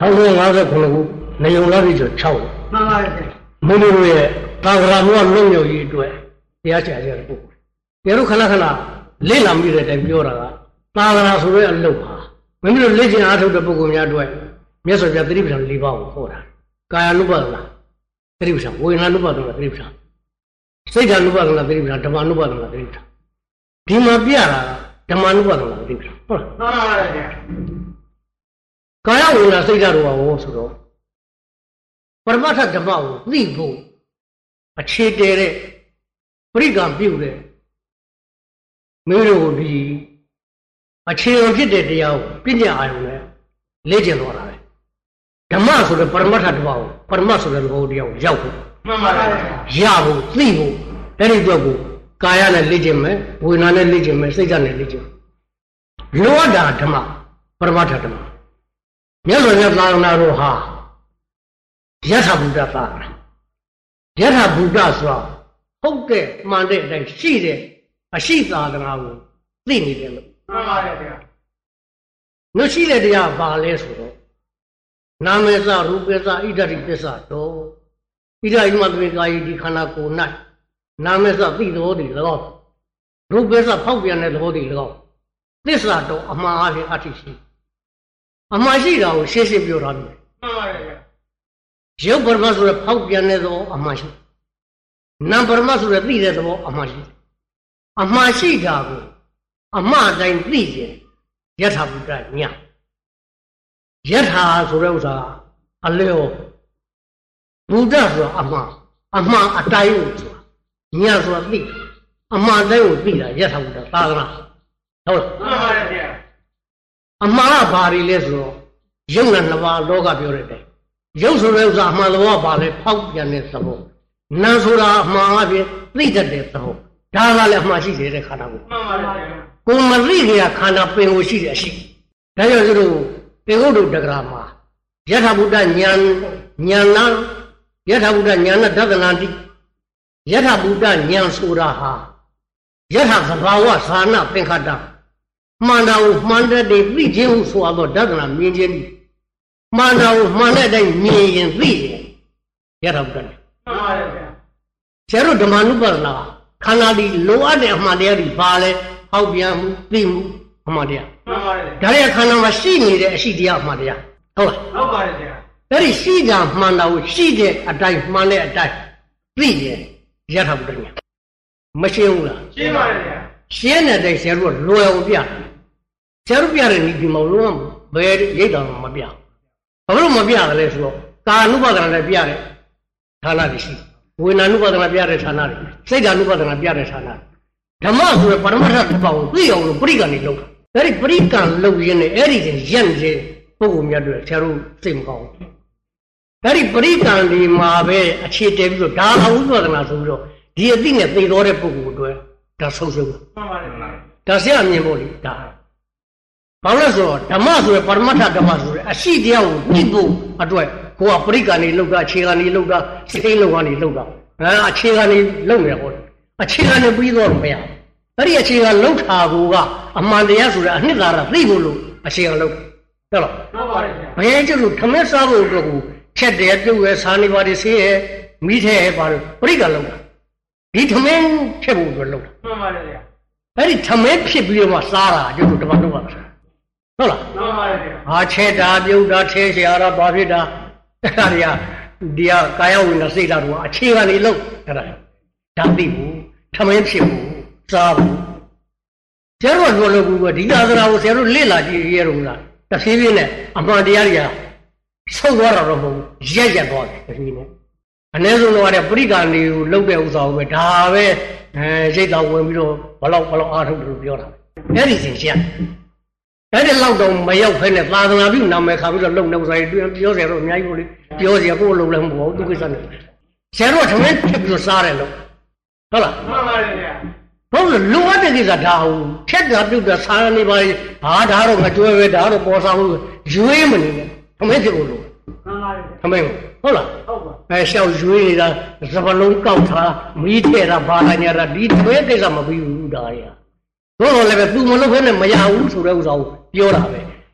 1959နေုံလာပြီဆို6မှန်ပါတယ်မင်းတို့ရဲ့သာသနာ့လုံးမျိုးကြီးအတွက်တရားချရတဲ့ပုဂ္ဂိုလ်ကျတို့ခဏခဏလေ့လာမိတဲ့အတိုင်းပြောတာကသာသနာဆိုတဲ့အလုပ်ဟာမင်းတို့လေ့ကျင့်အားထုတ်တဲ့ပုဂ္ဂိုလ်များအတွက်မြတ်စွာဘုရားသတိပဋ္ဌာန်၄ပါးကိုဟောတာကာယ ानु ပါဒနာသတိပဋ္ဌာန်ဝေဒနာ ानु ပါဒနာသတိပဋ္ဌာန်စိတ်ဓာ ानु ပါဒနာသတိပဋ္ဌာန်ဓမ္မ ानु ပါဒနာသတိပဋ္ဌာန်ဒီမှာပြတာဓမ္မ ानु ပါဒနာသတိပဋ္ဌာန်ဟုတ်လားမှန်ပါတယ်ဗျာကာယဝေဒနာစိတ်ဓာတ်တို့ဟောဆိုတော့ပရမတ္ထဓမ္မကိုသိဖို့အခြေတည်တဲ့ပရိကံပြုတဲ့မင်းတို့ဒီအခြေခံဖြစ်တဲ့တရားကိုပညာအာရုံနဲ့လေ့ကျင့်သွားတာပဲဓမ္မဆိုတဲ့ပရမတ္ထဓမ္မကိုပရမတ်ဆိုတဲ့ဘောတရားကိုရောက်ဖို့မှန်ပါတယ်ရဖို့သိဖို့အဲ့ဒီတော့ကိုကာယနဲ့လေ့ကျင့်မယ်ဝေဒနာနဲ့လေ့ကျင့်မယ်စိတ်ဓာတ်နဲ့လေ့ကျင့်လောကဓမ္မပရမတ္ထဓမ္မမြတ်စွာဘုရားသာသနာတော်ဟာယထာဘုဒ္ဓသာသနာယထာဘုဒ္ဓဆိုတာဟုတ်တဲ့မှန်တဲ့အတိုင်းရှိတဲ့အရှိသာသနာကိုသိနေတယ်လို့မှန်ပါတယ်ဗျာ။နှုတ်ရှိတဲ့တရားဘာလဲဆိုတော့နာမေသရူပေသဣဒတိပစ္စတောဣဒိမတမေကာယီဒီခန္ဓာကိုယ်၌နာမေသသိတော်သည်၎င်းရူပေသဖောက်ပြန်တဲ့သဘောသည်၎င်းသစ္စာတော်အမှန်အဖြစ်အဋ္ဌိရှိအမှန်ရှိတာကိုရှင်းရှင်းပြောထားတယ်မှန်ပါတယ်ဗျာ။ရုပ်ပရမတ်ဆိုတဲ့ဖောက်ပြန်တဲ့သဘောအမှန်ရှိနာမ်ပရမတ်ဆိုတဲ့သိတဲ့သဘောအမှန်ရှိအမှန်ရှိတာကိုအမှန်တိုင်းသိရင်ယထာဘုဒ္ဓညာယထာဆိုတဲ့ဥစ္စာအလျော်ဘုဒ္ဓဆိုတာအမှန်အတိုင်းကိုဆိုတာညာဆိုတာသိအမှန်တိုင်းကိုသိတာယထာဘုဒ္ဓသာသနာဟုတ်လားမှန်ပါတယ်ဗျာအမှန်ကဘာတွေလဲဆိုတော့ယုံနဲ့နှစ်ပါးလောကပြောတဲ့အတိုင်းယုံဆိုတဲ့ဥစ္စာအမှန်သဘောကဘာလဲဖောက်ပြန်တဲ့သဘောနာဆိုတာအမှန်အပြင်သိတတ်တဲ့သဘောဒါကလည်းအမှန်ရှိတဲ့ခန္ဓာကိုမှန်ပါတယ်ကိုမသိခင်ကခန္ဓာပင်ကိုရှိတဲ့အရှိဒါကြောင့်သူတို့ပေဂုတ်တုတက္ကရာမှာယထာဘုဒ္ဓညာနာယထာဘုဒ္ဓညာနာဒသနာတိယထာဘုဒ္ဓညာဆိုတာဟာယထာသဘာဝသာနာသင်္ခတမှန်တာကိုမှန်တဲ့သိခြင်းဟုဆိုတော့ဒသနာမြင်ခြင်းမှန်တာကိုမှန်တဲ့အတိုင်းမြင်ရင်သိရင်ယထာဘုဒ္ဓမှန်ပါတယ်ဗျာကျတော့ဓမ္မ ानु ပါဒနာခန္ဓာဒီလိုအပ်တဲ့အမှန်တရားတွေပါလဲဟောက်ပြန်မှုသိမှုအမှန်တရားမှန်ပါတယ်ဒါရဲ့ခန္ဓာမှာရှိနေတဲ့အရှိတရားအမှန်တရားဟုတ်လားဟုတ်ပါတယ်ဗျာအဲ့ဒီရှိတာမှန်တာကိုရှိတဲ့အတိုင်းမှန်တဲ့အတိုင်းသိရင်ယထာဘုဒ္ဓညာမရှင်းဘူးလားရှင်းပါတယ်ဗျာရှင်းတဲ့အတိုင်းဆရာတို့ကလွယ်အောင်ပြဆရာတို့ပြတဲ့ဒီမှာလုံးဝဘယ်ရိတ်တော်မှမပြဘာလို့မပြရလဲဆိုတော့ကာနုပါဒနာနဲ့ပြတဲ့ဌာနတွေရှိဝေဒနာနုပါဒနာပြတဲ့ဌာနတွေစိတ်ဓာနုပါဒနာပြတဲ့ဌာနဓမ္မဆိုရပရမတ္ထတစ်ပေါင်းသိအောင်လို့ပရိက္ခဏီလုပ်တာအဲ့ဒီပရိက္ခဏလုပ်ရင်းနဲ့အဲ့ဒီရင်ရက်နေပုဂ္ဂိုလ်များတွေဆရာတို့စိတ်မကောင်းဘူးအဲ့ဒီပရိက္ခဏီမှာပဲအခြေတည်ပြီးတော့ဒါအဝိပဿနာဆိုပြီးတော့ဒီအသိနဲ့သိတော်တဲ့ပုဂ္ဂိုလ်တွေဒါဆုံးဆုံးမှန်ပါတယ်ဒါဆရာအမြင်ဖို့လေဒါဘာလို့လဲဆိုတော့ဓမ္မဆိုရပရမတ္ထဓမ္မဆိုရအရှိတရားကိုသိဖို့အတွက်ကိုကပရိက္ခဏီလုပ်တာအခြေခံီလုပ်တာစိတ်လုံးကနေလုပ်တာအခြေခံီလုပ်နေတော့အခြေခံနဲ့ပြီးတော့မရအဲ့ဒီအခြေခံလောက်တာကအမှန်တရားဆိုတဲ့အနှစ်သာရသိဖို့လို့အခြေခံလောက်ဟုတ်လားဟုတ်ပါတယ်ဗျာဘယ်ကျလို့ထမင်းစားဖို့အတွက်ကိုချက်တယ်ပြုတ်ရစားနေပါတယ်ဆေးရမိထဲရပါလို့ပရိက္ခလောက်တာဒီထမင်းချက်ဖို့အတွက်လောက်တာမှန်ပါတယ်ဗျာအဲ့ဒီထမင်းဖြစ်ပြီးတော့မှစားတာကျလို့တပတ်တော့ပါဟုတ်လားမှန်ပါတယ်ဗျာဟာချက်တာပြုတ်တာထဲเสียတာဘာဖြစ်တာအဲ့ဒါတွေကဒီကကာယဝိညာဉ်စိတ်ဓာတ်ကအခြေခံနေလို့အဲ့ဒါဒါသိဘူးထမင်းဖြစ်ဘူးစားဘူးဆရာတို့ကလွယ်လွယ်ကူကူဒီသာသနာကိုဆရာတို့လေ့လာကြည့်ရတော့လားတဖြည်းဖြည်းနဲ့အမှန်တရားတွေကဆုတ်သွားတာတော့မဟုတ်ဘူးရက်သွားတယ်တဖြည်းနဲ့အနည်းဆုံးတော့ပရိက္ခဏီကိုလုပ်တဲ့ဥစ္စာကိုပဲဒါပဲရိတ်တော်ဝင်ပြီးတော့ဘလောက်အားထုတ်တယ်လို့ပြောတာအဲ့ဒီစဉ်ရှင်းအဲ့ဒီလောက်တော့မရောက်ဖဲနဲ့သာသနာပြုနာမည်ခါပြီးတော့လုံနေဥစ္စာတွေပြောကြတော့အများကြီးပေါ့လေပြောကြကိုယ်လုံလည်းမဟုတ်ဘူးသူကိစ္စနဲ့ဆရာတို့ကထမင်းဖြစ်ပြီးတော့စားတယ်လို့ဟုတ်လားမှန်ပါတယ်ဗျာဟုတ်လို့လိုအပ်တဲ့ကိစ္စဒါဟုတ်ထက်တာပြုတ်တာစားနေပါလေဟာဒါတော့ငကြွဲပဲဒါတော့ပေါ်ဆောင်လို့ရွေးမနေနဲ့ထမင်းဖြစ်ကိုလို့မှန်ပါတယ်ထမင်းဟုတ်လားဟုတ်ပါရှောက်ရွေးနေတာစပလုံးကောက်ထားမီးထဲတာဘာလာညာတာဒီထမင်းကိစ္စမပြီးဘူးဒါရတော့လည်းပဲသူမလုပ်ဖဲနဲ့မရဘူးဆိုတဲ့ဥစ္စာကိုပြောတာပဲ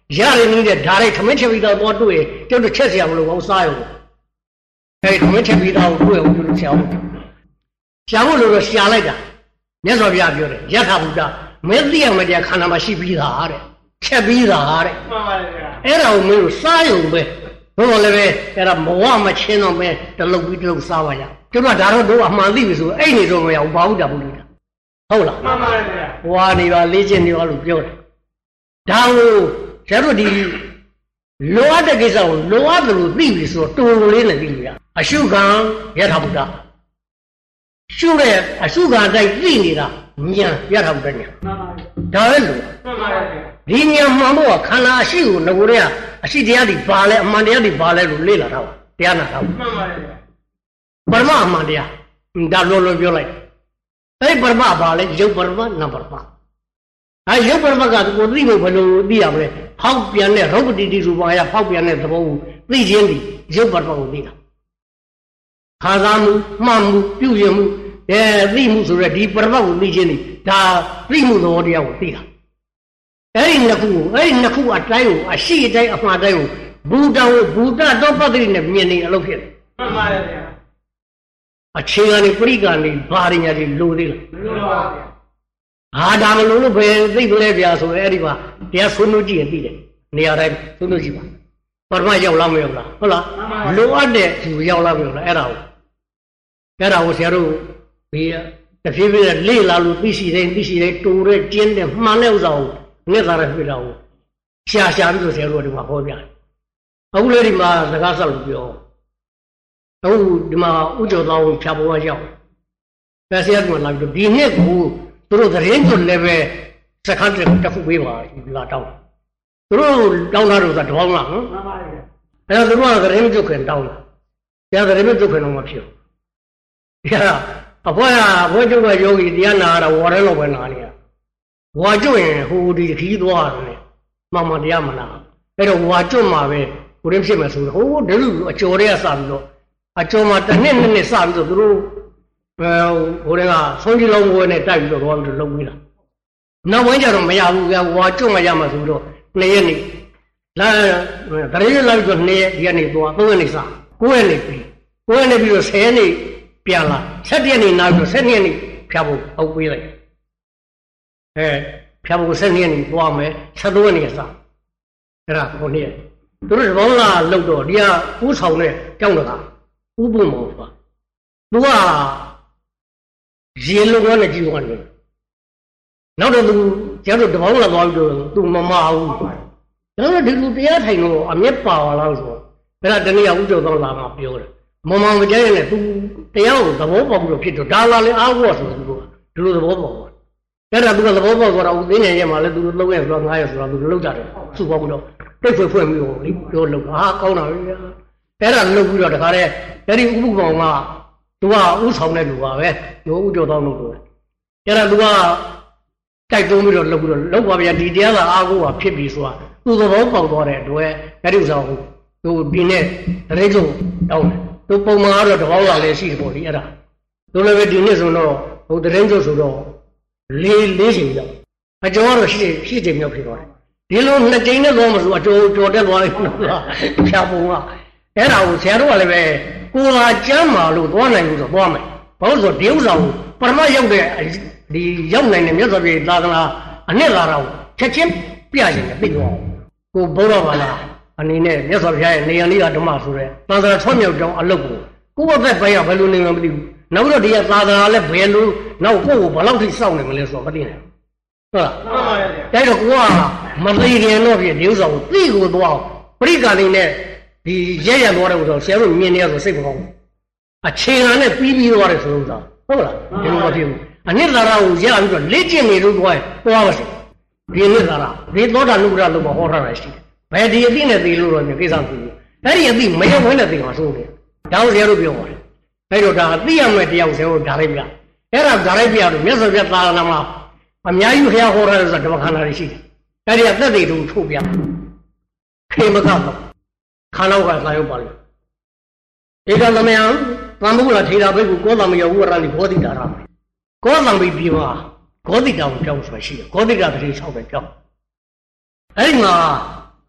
ရတယ်နေတဲ့ဓာတ်ရိုက်ခမင်းချက်ပြီးတော့တွေ့ကျုပ်တို့ချက်เสียမလို့ဘောစားရုံခမင်းချက်ပြီးတော့တွေ့အောင်ကျုပ်တို့ရှာဖို့လို့ရှာလိုက်တာမြတ်စွာဘုရားပြောတယ်ယထာဘုဒ္ဓမင်းသိရမတရားခန္ဓာမှာရှိပြီးသားတဲ့ချက်ပြီးသားတဲ့မှန်ပါလေဗျာအဲ့ဒါကိုမင်းတို့စားရုံပဲဘုရားလည်းပဲအဲ့ဒါမဝမချင်းတော့ပဲတလုတ်ပြီးတလုတ်စားပါရကျုပ်ကဒါတော့အမှန်သိပြီဆိုအဲ့နေတော့မရဘူးဘာဟုတ်တာဘုရားဟုတ်လားမှန်ပါလေဗျာဟွာနေပါလေ့ကျင့်နေပါလို့ပြောတယ်ဒါကိုကျတို့ဒီလောအပ်တဲ့ကိစ္စကိုလောအပ်တယ်လို့သိပြီဆိုတော့တူလေးနဲ့သိလို့ရအရှုခံယထာဘုဒ္ဓရှုတဲ့အရှုခံတိုင်းသိနေတာဉာဏ်ယထာဘုဒ္ဓဉာဏ်မှန်ပါဗျာဒါပဲလို့မှန်ပါဗျာဒီဉာဏ်မှန်ဖို့ကခန္ဓာအရှိကိုငကိုတည်းကအရှိတရားတွေဘာလဲအမှန်တရားတွေဘာလဲလို့လေ့လာတော့တရားနာတော့မှန်ပါဗျာပရမအမှန်တရားဒါလောလောပြောလိုက်အဲ့ပရမဘာလဲယုတ်ပရမနံပရမရုပ်ပရမတ်ကကိုသိဖို့ဘယ်လိုသိရမလဲဖောက်ပြန်တဲ့ရုပ်ပတိတိရူပအရဖောက်ပြန်တဲ့သဘောကိုသိခြင်းဒီရုပ်ပရမတ်ကိုသိတာခါစားမှုမှန်မှုပြုရင်မှုသိမှုဆိုရက်ဒီပရမတ်ကိုသိခြင်းဒီဒါသိမှုသဘောတရားကိုသိတာအဲ့ဒီနှစ်ခုအတိုင်းကိုအရှိအတိုင်းအမှားတိုင်းကိုဘူတံကိုဘူတတောပတ္တိနဲ့မြင်နေအလုပ်ဖြစ်တယ်မှန်ပါတယ်ဗျာအခြေခံနေပရိက္ခဏနေဘာရညာတွေလိုသေးလားလိုပါဗျာဒါမလို့ဘယ်သိပလဲဗျာဆိုအဲ့ဒီမှာတရားဆွေးနွေးကြည့်ရင်သိတယ်နေရာတိုင်းဆွေးနွေးကြည့်ပါပရမရောက်လားမရောက်လားဟုတ်လားလိုအပ်တဲ့သူရောက်လားမရောက်လားအဲ့ဒါကိုဆရာတို့ဒီတဖြည်းဖြည်းလေ့လာလို့သိရှိတိုင်းတူတဲ့ကျင်းတဲ့မှန်တဲ့ဥစ္စာကိုနဲ့သာရပြတာကိုရှာပြီးတော့ဆရာတို့ဒီမှာဟောပြတယ်အခုလေဒီမှာစကားဆက်လို့ပြောအခုဒီမှာဥကြိုတော်ဖြာပေါ်ရောက်ဆရာကလာပြီးဒီနှစ်ကိုသူတို့သတင်းကိုလည်းပဲစခန်းတစ်ခုပေးပါလာတောင်းသူတို့တောင်းတာတော့တပေါင်းလားဟမ်မှန်ပါဗျာအဲ့တော့သူတို့ကသတင်းပြုတ်ခင်တောင်းတာတရားသတင်းပြုတ်ခင်တော့မဖြစ်ဘူးတရားအဖွဲကျုပ်ကယောဂီတရားနာရတာဝါရဲလောက်ပဲနာနေရဝါကျွတ်ရင်ဟိုဒီခီးသွားတယ်မှန်တရားမလားအဲ့တော့ဝါကျွတ်မှာပဲကိုရင်းဖြစ်မယ်ဆိုတော့ဟိုဒီလိုအကျော်တွေကစပြီးတော့အကျော်မှာတစ်နှစ်စပြီးတော့သူတို့ဟိုတည်းကဆုံးကြီးလုံးဝဲနဲ့တိုက်ပြီးတော့သွားပြီးတော့လုံပြီးလာနောက်ပိုင်းကျတော့မရဘူးဗျာဝါကျွတ်မှရမှာဆိုတော့2ရက်နေလာတရေလာပြီးတော့2ရက်ဒီကနေသွား3ရက်နေစ9ရက်နေပြီး9ရက်နေပြီးတော့10ရက်နေပြန်လာ7ရက်နေနောက်ပြီးတော့7ရက်နေဖြာဖို့အုပ်ပေးလိုက်ဖြာဖို့7ရက်နေသွားမယ်7ရက်နေစအဲ့ဒါ9ရက်သူတို့ဘောင်းလာလောက်တော့ဒီကဥဆောင်နဲ့ကြောင်းတကာဥပုံမောပါသူကရေလုံးဝနဲ့ကြည့်သွားတယ်နောက်တော့သူကျတော့တပေါင်းလာသွားပြီးတော့သူမမဘူးဒါတော့ဒီလူတရားထိုင်တော့အမျက်ပါလာလို့ဆိုအဲ့ဒါတနည်းဥကြုံတော့လာမှပြောတယ်မမကြရင်လည်းသူတရားကိုသဘောပေါက်ပြီးတော့ဖြစ်တော့ဒါလာလေအားကိုဆိုသူကဒီလိုသဘောပေါက်အဲ့ဒါသူကသဘောပေါက်သွားတော့ဦးသိနေရဲ့မှာလည်းသူ3ရက်ဆိုတော့9ရက်ဆိုတော့သူလောက်ကြတယ်စုပေါက်ပြီးတော့တိတ်ဖွင့်ပြီးတော့လေပြောလို့ကောင်းတာပဲအဲ့ဒါလုပ်ပြီးတော့တခါတည်းအဲ့ဒီဥပုပောင်ကသူကဥဆောင်တဲ့လူပါပဲဒီဥကြောတောင်းလို့ပြောတယ်အဲ့ဒါသူကတိုက်တွန်းပြီးတော့လုပ်ပါဗျာဒီတရားသာအားကိုးပါဖြစ်ပြီဆိုတာသူသဘောပေါက်သွားတဲ့အတွက်အဲ့ဒီဥဆောင်သူဒီနေ့တရိတ်ဆုံးတောင်းတယ်သူပုံမှန်ကတော့တပေါင်းလာလည်းရှိတယ်ပေါ့ဒီအဲ့ဒါသူလည်းပဲဒီနေ့ဆိုတော့ဟိုတရိတ်ဆုံးဆိုတော့၄ချိန်ရောက်အကျော်ကတော့ရှိချိန်မြောက်ဖြစ်သွားတယ်ဒီလို2ချိန်နဲ့တော့မဆိုအကျော်တက်သွားလိုက်ဖြာပုံကအဲ့ဒါကိုဆရာတို့ကလည်းပဲကိုယ်ဟာကျမ်းမာလို့သွားနိုင်လို့ဆိုသွားမယ်ဘာလို့ဆိုဒီဥစ္စာကိုပရမရောက်တဲ့ဒီရောက်နိုင်တဲ့မြတ်စွာဘုရားသာသနာအနှစ်သာရကိုချက်ချင်းပြရင်လည်းသိသွားအောင်ကိုဘုရားဘာသာအနေနဲ့မြတ်စွာဘုရားရဲ့နေရလေးကဓမ္မဆိုတဲ့သာသနာဆွမ်းမြောက်ကြောင်းအလုပ်ကိုကိုယ့်ဘက်ပိုင်းကဘယ်လိုနေမှမသိဘူးနောက်တော့ဒီကသာသနာလည်းဘယ်လိုနောက်ကိုယ့်ကိုဘယ်လောက်ထိစောင့်နေမလဲဆိုတော့မသိနိုင်ဘူးဟုတ်လားမှန်ပါရဲ့အဲ့တော့ကိုကမသိခင်တော့ဖြစ်ဒီဥစ္စာကိုသိကိုသွားအောင်ပရိက္ခဏလေးနဲ့ဒီရဲသွားတဲ့ဥစ္စာဆရာတို့မြင်နေရဆိုစိတ်မကောင်းဘူးအခြေခံနဲ့ပြီးသွားတယ်ဆိုလို့သာဟုတ်လားဒီလိုမဖြစ်ဘူးအနှစ်သာရကိုရပြီးတော့လေ့ကျင့်နေလို့သွားပါစေဒီအနှစ်သာရဒီသောတာနုပ္ပဒလို့မဟောထားတာရှိတယ်ဘယ်ဒီအသိနဲ့သိလို့တော့ကိစ္စမရှိဘူးအဲ့ဒီအသိမရောက်ဘဲနဲ့သိမှာဆိုတယ်ဒါကိုဆရာတို့ပြောပါတယ်အဲ့တော့ဒါအသိရမယ့်တရားဆရာတို့ဓာရိုက်ပြအဲ့ဒါဓာရိုက်ပြတော့မြတ်စွာဘုရားသာသနာမှာအများကြီးခရဟောထားတဲ့ဆိုဓမ္မခန္ဓာတွေရှိတယ်အဲ့ဒီအသက်တွေတို့ထုတ်ပြခေမကတော့ခန္ဓာကသာရောက်ပါလိမ့်ဧကသမယံသံဃုလထေရဘိက္ခုကောသမယဝရဏိဘောဓိတာရကောသံဘိပြေမှာဂောတိတောင်ကြောင်းဆိုတာရှိတယ်ဂောတိကတတိ6ပဲကြောင်းအဲ့ဒီမှာ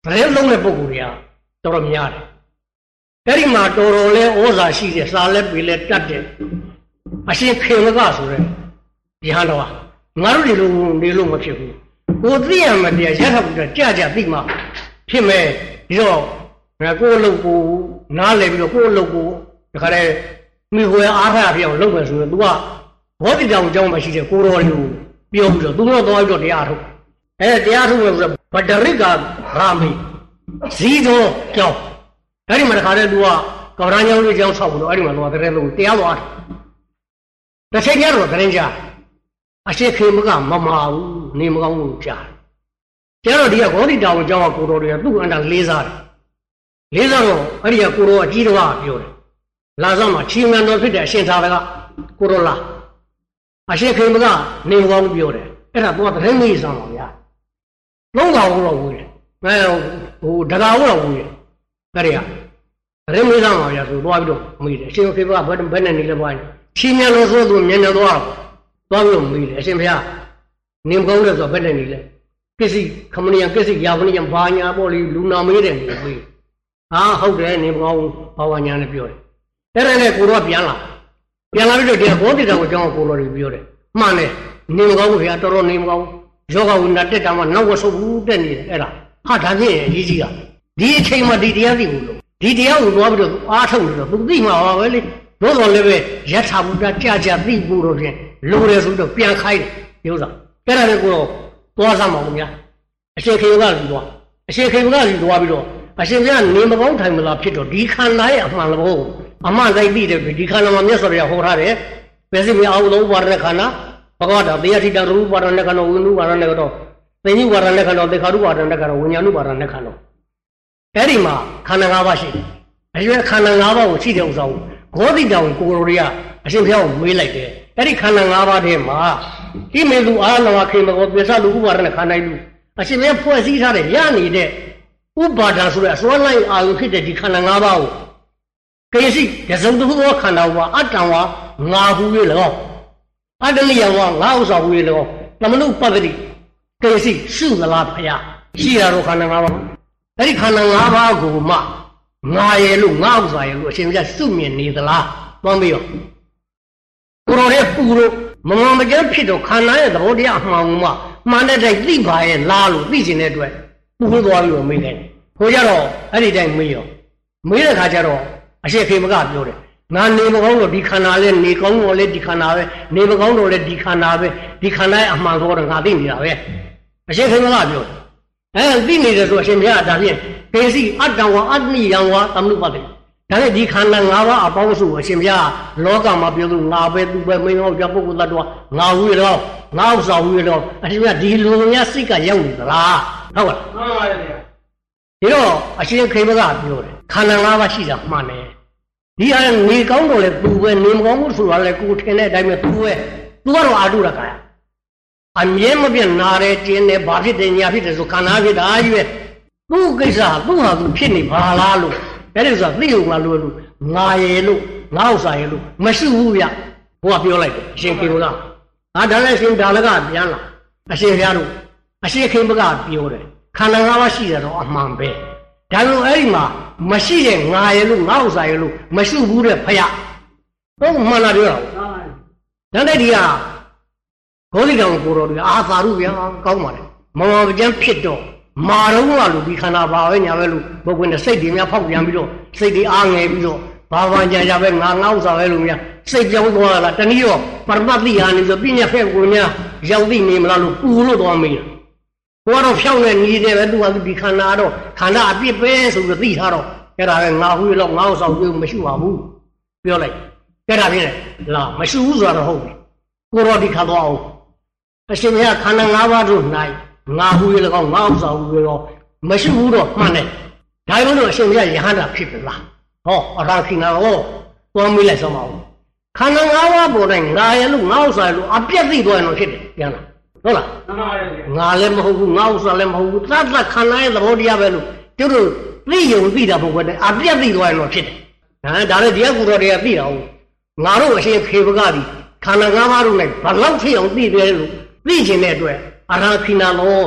သတင်းလုံးတဲ့ပုဂ္ဂိုလ်တွေကတော်တော်များတယ်အဲ့ဒီမှာတော်တော်လေးဩဇာရှိတဲ့စာလဲပေလဲတတ်တဲ့အရှင်ခေမကဆိုတဲ့ယဟန်တော်ငါတို့ဒီလိုနေလို့မဖြစ်ဘူးကိုသိရမှတရားရထပ်ပြီးတော့ကြသိမှဖြစ်မဲ့ဒီတော့ကိုယ်လုပ်ကိုနားလဲပြီးတော့ကိုယ်လုပ်ကိုတခါတည်းမိဟွယ်အားထားဖြစ်အောင်လုပ်မယ်ဆိုရင် तू ကဘောတိတောင်အကြောင်းမှရှိတဲ့ကိုတော်တွေကိုပြောပြီးတော့ तू တော့သွားပြီးတော့တရားထုတ်တရားထုတ်လို့ဆိုဗဒရိကရာမိဇီတော်ကြောင်းအဲ့ဒီမှာတခါတည်း तू ကကဗရန်ကျောင်းလေးကျောင်းဆောက်ပြီးတော့အဲ့ဒီမှာ तू ကတဲ့လုံးတရားသွားတစ်ချိန်ကျတော့သတင်းကြအရှိခေမကမမာဘူးနေမကောင်းဘူးကြားကျတော့ဒီကဘောတိတောင်အကြောင်းကကိုတော်တွေကသူ့အန္တလေးစားတယ်လေးစားတော့အဲ့ဒီကကိုတော်အကြီးတော်ကပြောတယ်လာဆောင်မှာချီငန်တော်ဖြစ်တဲ့အရှင်သာရကကိုတော်လားအရှိခေမကနေမကောင်းပြောတယ်အဲ့ဒါတော့သတင်းမေးဆောင်ပါဗျာလုံးကောင်တော့ဝေးတယ်ဟိုဒကာတော့ဝေးတယ်အဲ့ဒီကသတင်းမေးဆောင်ပါဗျာဆိုသွားပြီးတော့မေးတယ်အရှင်ခေမကဘယ်နဲ့နေလဲပွားချီငန်တော်ဆိုသူမျက်နှာသွားပြီးတော့မေးတယ်အရှင်ဘုရားနေမကောင်းတယ်ဆိုဘယ်နဲ့နေလဲကစ္စည်းခမနီယံကစ္စည်းယာဝနီယံဘာညာပေါ့လေလူနာမေးတယ်နေမေးဟာဟုတ်တယ်နေမကောင်းဘာဝညာနဲ့ပြောတယ်အဲ့ဒါနဲ့ကိုတော့ပြန်လာပြီးတော့ဒီဘောတိတော်ကိုကျောင်းကိုတော်တွေပြောတယ်မှန်တယ်နေမကောင်းဘူးခင်ဗျာတော်တော်နေမကောင်းယောဂဝိနာတက်တာမှနောက်ဝဆုပ်ဘူးတက်နေတယ်အဲ့ဒါဟာဒါဖြင့်အရေးကြီးတာဒီအချိန်မှာဒီတရားသိဘူးလို့ဒီတရားကိုသွားပြီးတော့အားထုတ်နေတော့သူသိမှာပါပဲလေတို့တော်လည်းပဲယထာဘုဒ္ဓကြာသိဖို့တော့ဖြင့်လိုတယ်ဆိုတော့ပြန်ခိုင်းတယ်ပြောစားအဲ့ဒါနဲ့ကိုတော့သွားစမ်းပါဦးဗျာအရှင်ခေကလူသွားအရှင်ခေကလူသွားပြီးတော့အရှင်ကနေမကောင်းထိုင်မလားဖြစ်တော့ဒီခန္ဓာရဲ့အမှန်လို့အမှန်တိုင်းသိတယ်ဒီခန္ဓာမှာမြတ်စွာဘုရားဟောထားတယ်ပဲစိမြေအာဟုသောဥပါဒနဲ့ခန္ဓာဘဂဝတာတရားတိတရူပပါဒနဲ့ခန္ဓာဝိနုပါဒနဲ့တော့သိဉ္ဇဥပါဒနဲ့ခန္ဓာသေခါရုပါဒနဲ့ခန္ဓာဝိညာဏုပါဒနဲ့ခန္ဓာအဲ့ဒီမှာခန္ဓာ၅ပါးရှိတယ်အရွယ်ခန္ဓာ၅ပါးကိုရှိတဲ့ဥစ္စာကိုဂောတိတောင်ကိုရိုတွေကအရှင်ဘုရားကိုမေးလိုက်တယ်အဲ့ဒီခန္ဓာ၅ပါးထဲမှာဒီမေသူအာနဝခေမကောပိဿလူဥပါဒနဲ့ခန္ဓာလူအရှင်ဘုရားဖွဲ့စည်းထားတဲ့ရနေတဲ့ဥပါဒဆိုတဲ့အစွမ်းလိုက်အာရုံဖြစ်တဲ့ဒီခန္ဓာ၅ပါးကိုကိစီရစုံတစ်ခုသောခန္ဓာဝါအတ္တဝါငါဟု၍၎င်းအတ္တနိယဝါငါဥစ္စာဟု၍၎င်းသမနုပတ္တိကိစီရှုသလားဖယားရှိရတော့ခန္ဓာ၅ပါးအဲ့ဒီခန္ဓာ၅ပါးကိုမှငါရဲ့လို့ငါဥစ္စာရဲ့လို့အရှင်ဘုရားရှုမြင်နေသလားတွန်းပြီးတော့ကိုယ်တော်ရဲ့ပူလို့မမမကျန်းဖြစ်တော့ခန္ဓာရဲ့သဘောတရားအမှန်ကိုမှန်တဲ့တိုင်းသိပါရဲ့လားလို့သိခြင်းတဲ့အတွက်ပူလို့သွားပြီးတော့မေးတယ်ဟိုကြတော့အဲ့ဒီတိုင်းမေးတဲ့ခါကျတော့အရှိခေမကပြောတယ်ငါနေမကောင်းတော့ဒီခန္ဓာလဲနေကောင်းတော့လဲဒီခန္ဓာပဲနေမကောင်းတော့လဲဒီခန္ဓာပဲဒီခန္ဓာရဲ့အမှန်ဆိုတော့ငါသိနေတာပဲအရှိခေမကပြောတယ်သိနေတယ်ဆိုအရှင်ဘုရားဒါဖြင့်ကိစီအတ္တဝါအတ္တိယံဝါသမနုပတ္တိဒါနဲ့ဒီခန္ဓာ၅ပါးအပေါင်းစုအရှင်ဘုရားလောကမှာပြောလို့ငါပဲသူပဲမင်းဟောပြပုဂ္ဂိုလ်တ attva ငါဝေတော့ငါဥစ္စာဝေတော့အရှင်ဘုရားဒီလူများစိတ်ကရောက်နေသလားဟုတ်ကဲ့မှန်ပါရဲ့ဒီတော့အရှင်ခေမကပြောတယ်ခန္ဓာ၅ပါးရှိတာမှန်တယ်ဒီဟာနေကောင်းတော့လေသူပဲနေမကောင်းဘူးဆိုတာလေကိုထင်တဲ့အတိုင်းပဲသူကတော့အာတုရကာယအမြဲမပြတ်နာတယ်ကျင်းတယ်ဘာဖြစ်တယ်ညာဖြစ်တယ်ဆိုခန္ဓာဖြစ်တာကြီးပဲသူ့ကိစ္စသူ့ဟာသူဖြစ်နေပါလားလို့အဲ့ဒီဆိုတာသိုံလားလို့ငါရဲ့လို့ငါဥစ္စာရဲ့လို့မရှိဘူးဗျဘုရားပြောလိုက်တယ်အရှင်ခေမကဒါလည်းရှင်ဒါလည်းကပြန်လာအရှင်ဘုရားတို့အရှင်ခေမကပြောတယ်ခန္ဓာ၅ပါးရှိတယ်တော့အမှန်ပဲဒါလို့အဲ့ဒီမှာမရှိတဲ့ငါရဲ့လို့ငါဥစ္စာရဲ့လို့မရှိဘူးတဲ့ဖယားဟုတ်မှန်လားပြောတာဒါနဲ့ဒီကဂေါတိတောင်ကိုတော်တွေအာသာရုဗျာကောင်းပါလေမမပကျန်းဖြစ်တော့မာတော့ကလို့ဒီခန္ဓာဘာပဲညာပဲလို့ဘုကွင်းတဲ့စိတ်တွေများဖောက်ပြန်ပြီးတော့စိတ်တွေအားငယ်ပြီးတော့ဘာကြာပဲငါဥစ္စာပဲလို့များစိတ်ပြောင်းသွားတာတနည်းတော့ပရမတ်တိဟာနေဆိုပြညာဖက်ကိုများရောက်သိနေမလားလို့ပူလို့သွားမေးတယ်ဘုရားတော့ဖြောင်းနေနေတယ်ပဲသူကဒီခန္ဓာတော့ခန္ဓာအပြစ်ပဲဆိုပြီးသိထားတော့အဲ့ဒါပဲငါဟူလို့ငါဥစ္စာကိုမရှိပါဘူးပြောလိုက်အဲ့ဒါပြည့်တယ်လားမရှိဘူးဆိုတော့ဟုတ်ပြီကိုရောဒီခါသွားအောင်အရှင်ဘုရားခန္ဓာ၅ပါးတို့၌ငါဟူရ၎င်းငါဥစ္စာဟူရတော့မရှိဘူးတော့မှန်တယ်ဒါကြောင့်လို့အရှင်ဘုရားယဟန္တာဖြစ်ပြီလားဟောအရာခိနာဟောသွားမေးလိုက်စမ်းပါဦးခန္ဓာ၅ပါးပေါ်တိုင်းငါရဲ့လို့ငါဥစ္စာလို့အပြည့်သိသွားရင်တော့ဖြစ်တယ်ပြန်လာဟုတ်လားငါလည်းမဟုတ်ဘူးငါဥစ္စာလည်းမဟုတ်ဘူးသတ်သတ်ခန္ဓာရဲ့သဘောတရားပဲလို့တို့သိယုံသိတာပုံပဲအပြည့်သိသွားရင်တော့ဖြစ်တယ်ဒါလည်းတရားကူတော်တွေကသိတာဟုတ်ငါတို့အရှင်ဖေဘကသည်ခန္ဓာ၅ပါးတို့၌ဘလောက်ဖြစ်အောင်သိတယ်လို့သိခြင်းတဲ့အတွက်အရာခိနာလော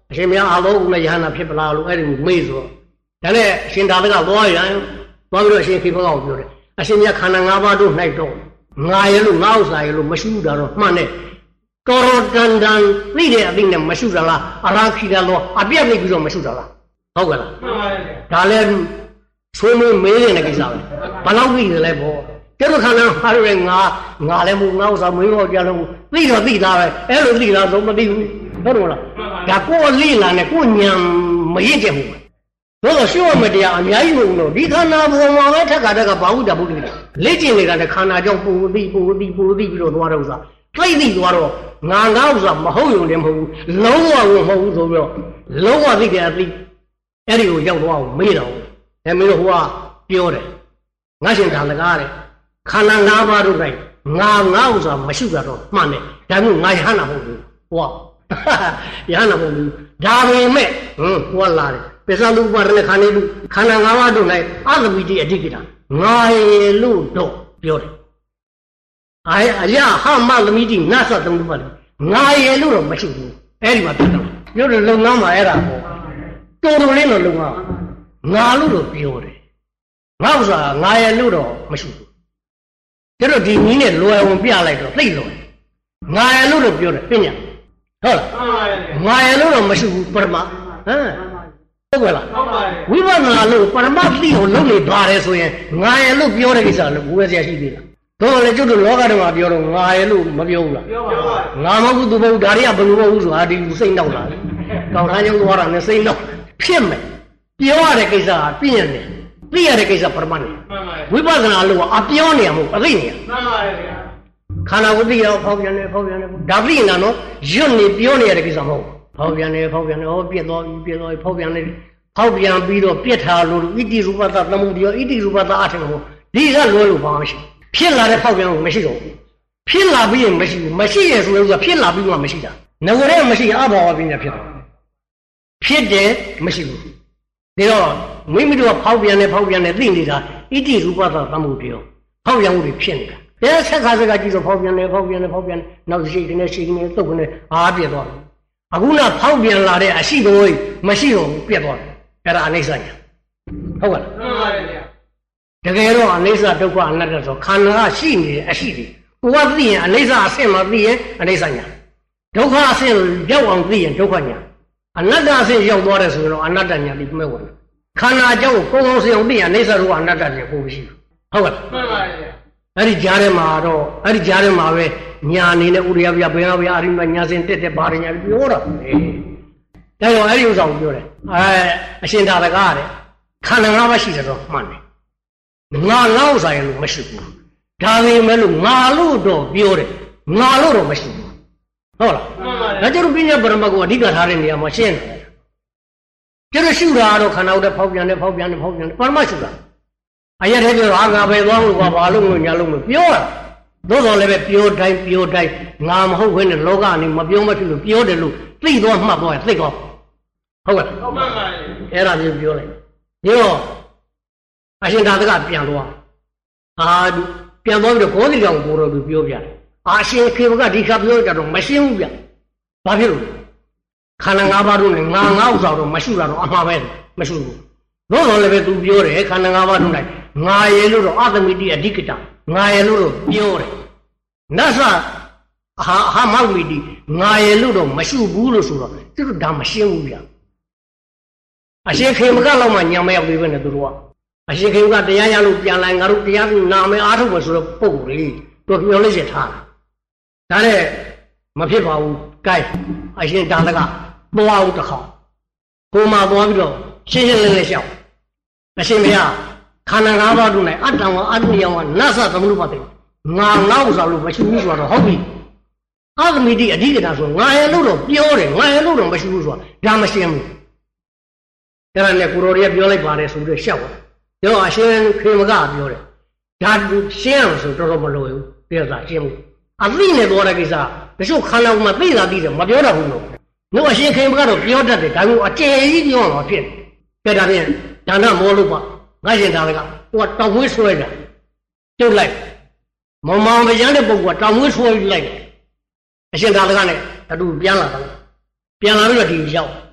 အရှင်မင်းအားလုံးကယဟနာဖြစ်ပလားလို့အဲ့ဒီမေးဆိုဒါနဲ့အရှင်သာသကသွားရန်သွားပြီးတော့အရှင်ခေဘကကိုပြောတယ်အရှင်မြတ်ခန္ဓာ၅ပါးတို့၌တော့ငါရဲ့လို့ငါဥစ္စာရဲ့လို့မရှိဘူးတာတော့မှန်တယ်တော်တော်တန်တန်သိတဲ့အသိနဲ့မရှိတာလားအရာခိတာလို့အပြတ်ပြီးတော့မရှိတာလားဟုတ်ကဲ့လားမှန်ပါဗျာဒါလည်းဆွေးနွေးမေးနေတဲ့ကိစ္စပဲဘလောက်သိတယ်လဲပေါ့ကျတော့ခန္ဓာဟာရဲငါလည်းမဟုတ်ငါဥစ္စာမင်းတို့ကြလို့သိတော့သိတာပဲအဲ့လိုသိတာတော့မသိဘူးဟုတ်တယ်မလားဒါကိုယ်လိလာနဲ့ကိုယ်ညံမရင့်ကျက်ဘူးတော့ရှုရမတရားအများကြီးမဟုတ်လို့ဒီခန္ဓာပေါ်မှာပဲထက်ကဘာဝတ္တဘုဒ္ဓလေ့ကျင့်နေတာနဲ့ခန္ဓာကြောင့်ပူသိပြီးတော့သွားတော့ဥစ္စာသိသိသွားတော့ငါဥစ္စာမဟုတ်ရုံနဲ့မဟုတ်ဘူးလုံးဝကိုမဟုတ်ဘူးဆိုပြီးတော့လုံးဝသိတဲ့အသိအဲ့ဒီကိုရောက်သွားအောင်မေးတော့အဲမင်းတို့ဟိုကပြောတယ်ငါရှင်သာလကားတဲ့ခန္ဓာ၅ပါးတို့၌ငါဥစ္စာမရှိတာတော့မှန်တယ်ဒါမျိုးငါယဟနာမဟုတ်ဘူးဟောယဟနာမဟုတ်ဘူးဒါပေမဲ့ဟိုကလာတယ်ပစ္စလူပါရနဲ့ခန္ဓာလူခန္ဓာ၅ပါးတို့၌အသမီတိအဓိကတာငါရဲ့လို့တော့ပြောတယ်အယဟမသမီတိနသသုံးပါလေငါရဲ့လို့တော့မရှိဘူးအဲ့ဒီမှာပြတ်တော့ပြောတယ်လုံငန်းမှာအဲ့ဒါပေါ့တော်တော်လေးတော့လုံငန်းငါလို့တော့ပြောတယ်ငါဥစ္စာငါရဲ့လို့တော့မရှိဘူးကျတော့ဒီနည်းနဲ့လွယ်ဝင်ပြလိုက်တော့သိလို့ငါရဲ့လို့တော့ပြောတယ်ပြညာဟုတ်လားငါရဲ့လို့တော့မရှိဘူးပရမဟုတ်ကဲ့လားဝိပဿနာလို့ပရမတ်သိအောင်လုပ်နေပါတယ်ဆိုရင်ငါရဲ့လို့ပြောတဲ့ကိစ္စလို့ဘယ်ဆရာရှိသေးလားတော့လေကျွတ်တို့လောကဓမ္မပြောတော့ငါရဲ့လို့မပြောဘူးလားပြောပါဘူးငါမဟုတ်ဘူးသူမဟုတ်ဒါတွေကဘယ်လိုမဟုတ်ဘူးဆိုတာဒီစိတ်နောက်လာတယ်ကောင်းထားကြောင်းသွားတာနဲ့စိတ်နောက်ဖြစ်မယ်ပြောရတဲ့ကိစ္စကပြည့်ရတယ်သိရတဲ့ကိစ္စပရမတ်နေဝိပဿနာလို့အပြောနေရမို့အသိနေရမှန်ပါဗျာခန္ဓာကိုသိရအောင်ဖောက်ပြန်နေဒါသိနေတာနော်ရွတ်နေပြောနေရတဲ့ကိစ္စမဟုတ်ဖောက်ပြန်နေဟောပြက်သွားပြီးဖောက်ပြန်နေဖောက်ပြန်ပြီးတော့ပြက်ထားလို့ဣတိရူပသသမုဒိယဣတိရူပသအထင်မို့ဒီကလွယ်လို့ဘာမှမရှိဖြစ်လာတဲ့ဖောက်ပြန်မှုမရှိတော့ဘူးဖြစ်လာပြီးရင်မရှိရဆိုလို့ဖြစ်လာပြီးမှမရှိတာငဝရဲမရှိအဘောဝပညာဖြစ်တာဖြစ်တယ်မရှိဘူးဒါတော့မိမိတို့ကဖောက်ပြန်နေသိနေတာဣတိရူပသသမုဒိယဖောက်ပြန်မှုတွေဖြစ်နေတာဒါဆက်ခါစကကြည့်တော့ဖောက်ပြန်နေနောက်ရှိနေသုတ်ကနေအားပြည့်သွားတယ်အခုနဖောက်ပြန်လာတဲ့အရှိတော်မရှိတော့ဘူးပြတ်သွားတယ်အဲ့ဒါအနိစ္စညာဟုတ်ကဲ့လားမှန်ပါဗျာတကယ်တော့အနိစ္စဒုက္ခအနတ္တဆိုခန္ဓာကရှိနေတဲ့အရှိတွေကိုကသိရင်အနိစ္စအဆင့်မှာသိရင်အနိစ္စညာဒုက္ခအဆင့်ရောက်အောင်သိရင်ဒုက္ခညာအနတ္တအဆင့်ရောက်သွားတယ်ဆိုရင်တော့အနတ္တညာပြီးမဲ့ဝင်ခန္ဓာအကြောင်းကိုကောင်းအောင်သိရင်အနိစ္စတို့ကအနတ္တညာကိုမရှိဘူးဟုတ်ကဲ့လားမှန်ပါဗျာအဲ့ဒီကြားထဲမှာပဲညာအနေနဲ့ဥရိယပြဘယ်ဟာအရိမညာစဉ်တက်ဘာညာပြောတာဒါကြောင့်အဲ့ဒီဥစ္စာကိုပြောတယ်အရှင်သာလကားတဲ့ခန္ဓာ၅ပါးရှိတယ်တော့မှန်တယ်ငါဥစ္စာရဲ့လို့မရှိဘူးဒါပေမဲ့လို့ငါလို့တော့ပြောတယ်ငါလို့တော့မရှိဘူးဟုတ်လားဒါကြောင့်ပညာပရမတ်ကိုအဓိကထားတဲ့နေရာမှာရှင်းတယ်ကျတော့ရှုတာကတော့ခန္ဓာကိုယ်ဖောက်ပြန်တယ်ပရမတ်ရှုတာအရက်ထဲပြောငါပဲသွားလို့ဘာလို့ညာလို့မပြောတာသို့တော်လည်းပဲပြောတိုင်းငါမဟုတ်ဘဲနဲ့လောကနေမပြောမဖြစ်လို့ပြောတယ်လို့သိသွားမှတ်သွားရင်သိကောဟုတ်ကဲ့ဟုတ်ပါပါအဲ့ဒါမျိုးပြောလိုက်ဒီတော့အရှင်သာသကပြန်သွားပြန်သွားပြီးတော့ဘောဓိကောင်ကိုတော်သူပြောပြတယ်အရှင်ခေဘကဒီခါပြောကြတော့မရှင်းဘူးဗျဘာဖြစ်လို့ခန္ဓာ၅ပါးတို့နဲ့ငါဥစ္စာတော့မရှိတာတော့အမှားပဲမရှိဘူးသို့တော်လည်းပဲသူပြောတယ်ခန္ဓာ၅ပါးတို့၌ငါရဲ့လို့တော့အသမီတိအဓိကတာငါရဲ့လို့တော့ပြောတယ်နတ်ဆာဟာမောက်မီတိငါရဲ့လို့တော့မရှိဘူးလို့ဆိုတော့သူတို့ဒါမရှင်းဘူးဗျအရှင်ခေမကလောက်မှညာမရောက်သေးပဲနဲ့သူတို့ကအရှင်ခေမကတရားရလို့ပြန်လာငါတို့တရားနာမယ်အားထုတ်မယ်ဆိုတော့ပုံကိုယ်လေးတို့ပြောလိုက်ရထားတာဒါနဲ့မဖြစ်ပါဘူးကဲအရှင်ဒါလကသွားဦးတစ်ခေါက်ကိုမှသွားပြီးတော့ရှင်းလင်းလျှောက်အရှင်ဘုရားခန္ဓာ၅ပါးတို့၌အတ္တဝအတ္တယဝနသသမနုပတိငါဥစ္စာလို့မရှိဘူးဆိုတော့ဟုတ်ပြီအသမိတိအဓိကတာဆိုငါရဲ့လို့တော့ပြောတယ်ငါရဲ့လို့တော့မရှိဘူးဆိုတာဒါမရှင်းဘူးအဲ့ဒါနဲ့ကိုရော်တွေကပြောလိုက်ပါတယ်ဆိုပြီးရှောက်တယ်တော့အရှင်ခေမကပြောတယ်ဒါရှင်းအောင်ဆိုတော်တော်မလိုဘူးပြောတာရှင်းဘူးအသိနဲ့ပြောတဲ့ကိစ္စတချို့ခန္ဓာကိုယ်မှာသိတာသိတယ်မပြောတတ်ဘူးလို့တို့အရှင်ခေမကတော့ပြောတတ်တယ်ဒါမျိုးအကျယ်ကြီးပြောတော့ဖြစ်တယ်ဒါဖြင့်ဒါနမောလို့ပါငါရှင်သာလကဟိုကတောင်ဝေးဆွဲတာကျုပ်လိုက်မောင်မောင်ဗျာတဲ့ပုဂ္ဂိုလ်ကတောင်ဝေးဆွဲလိုက်တယ်အရှင်သာလကနဲ့အတူပြန်လာတယ်ပြန်လာပြီးတော့ဒီရောက်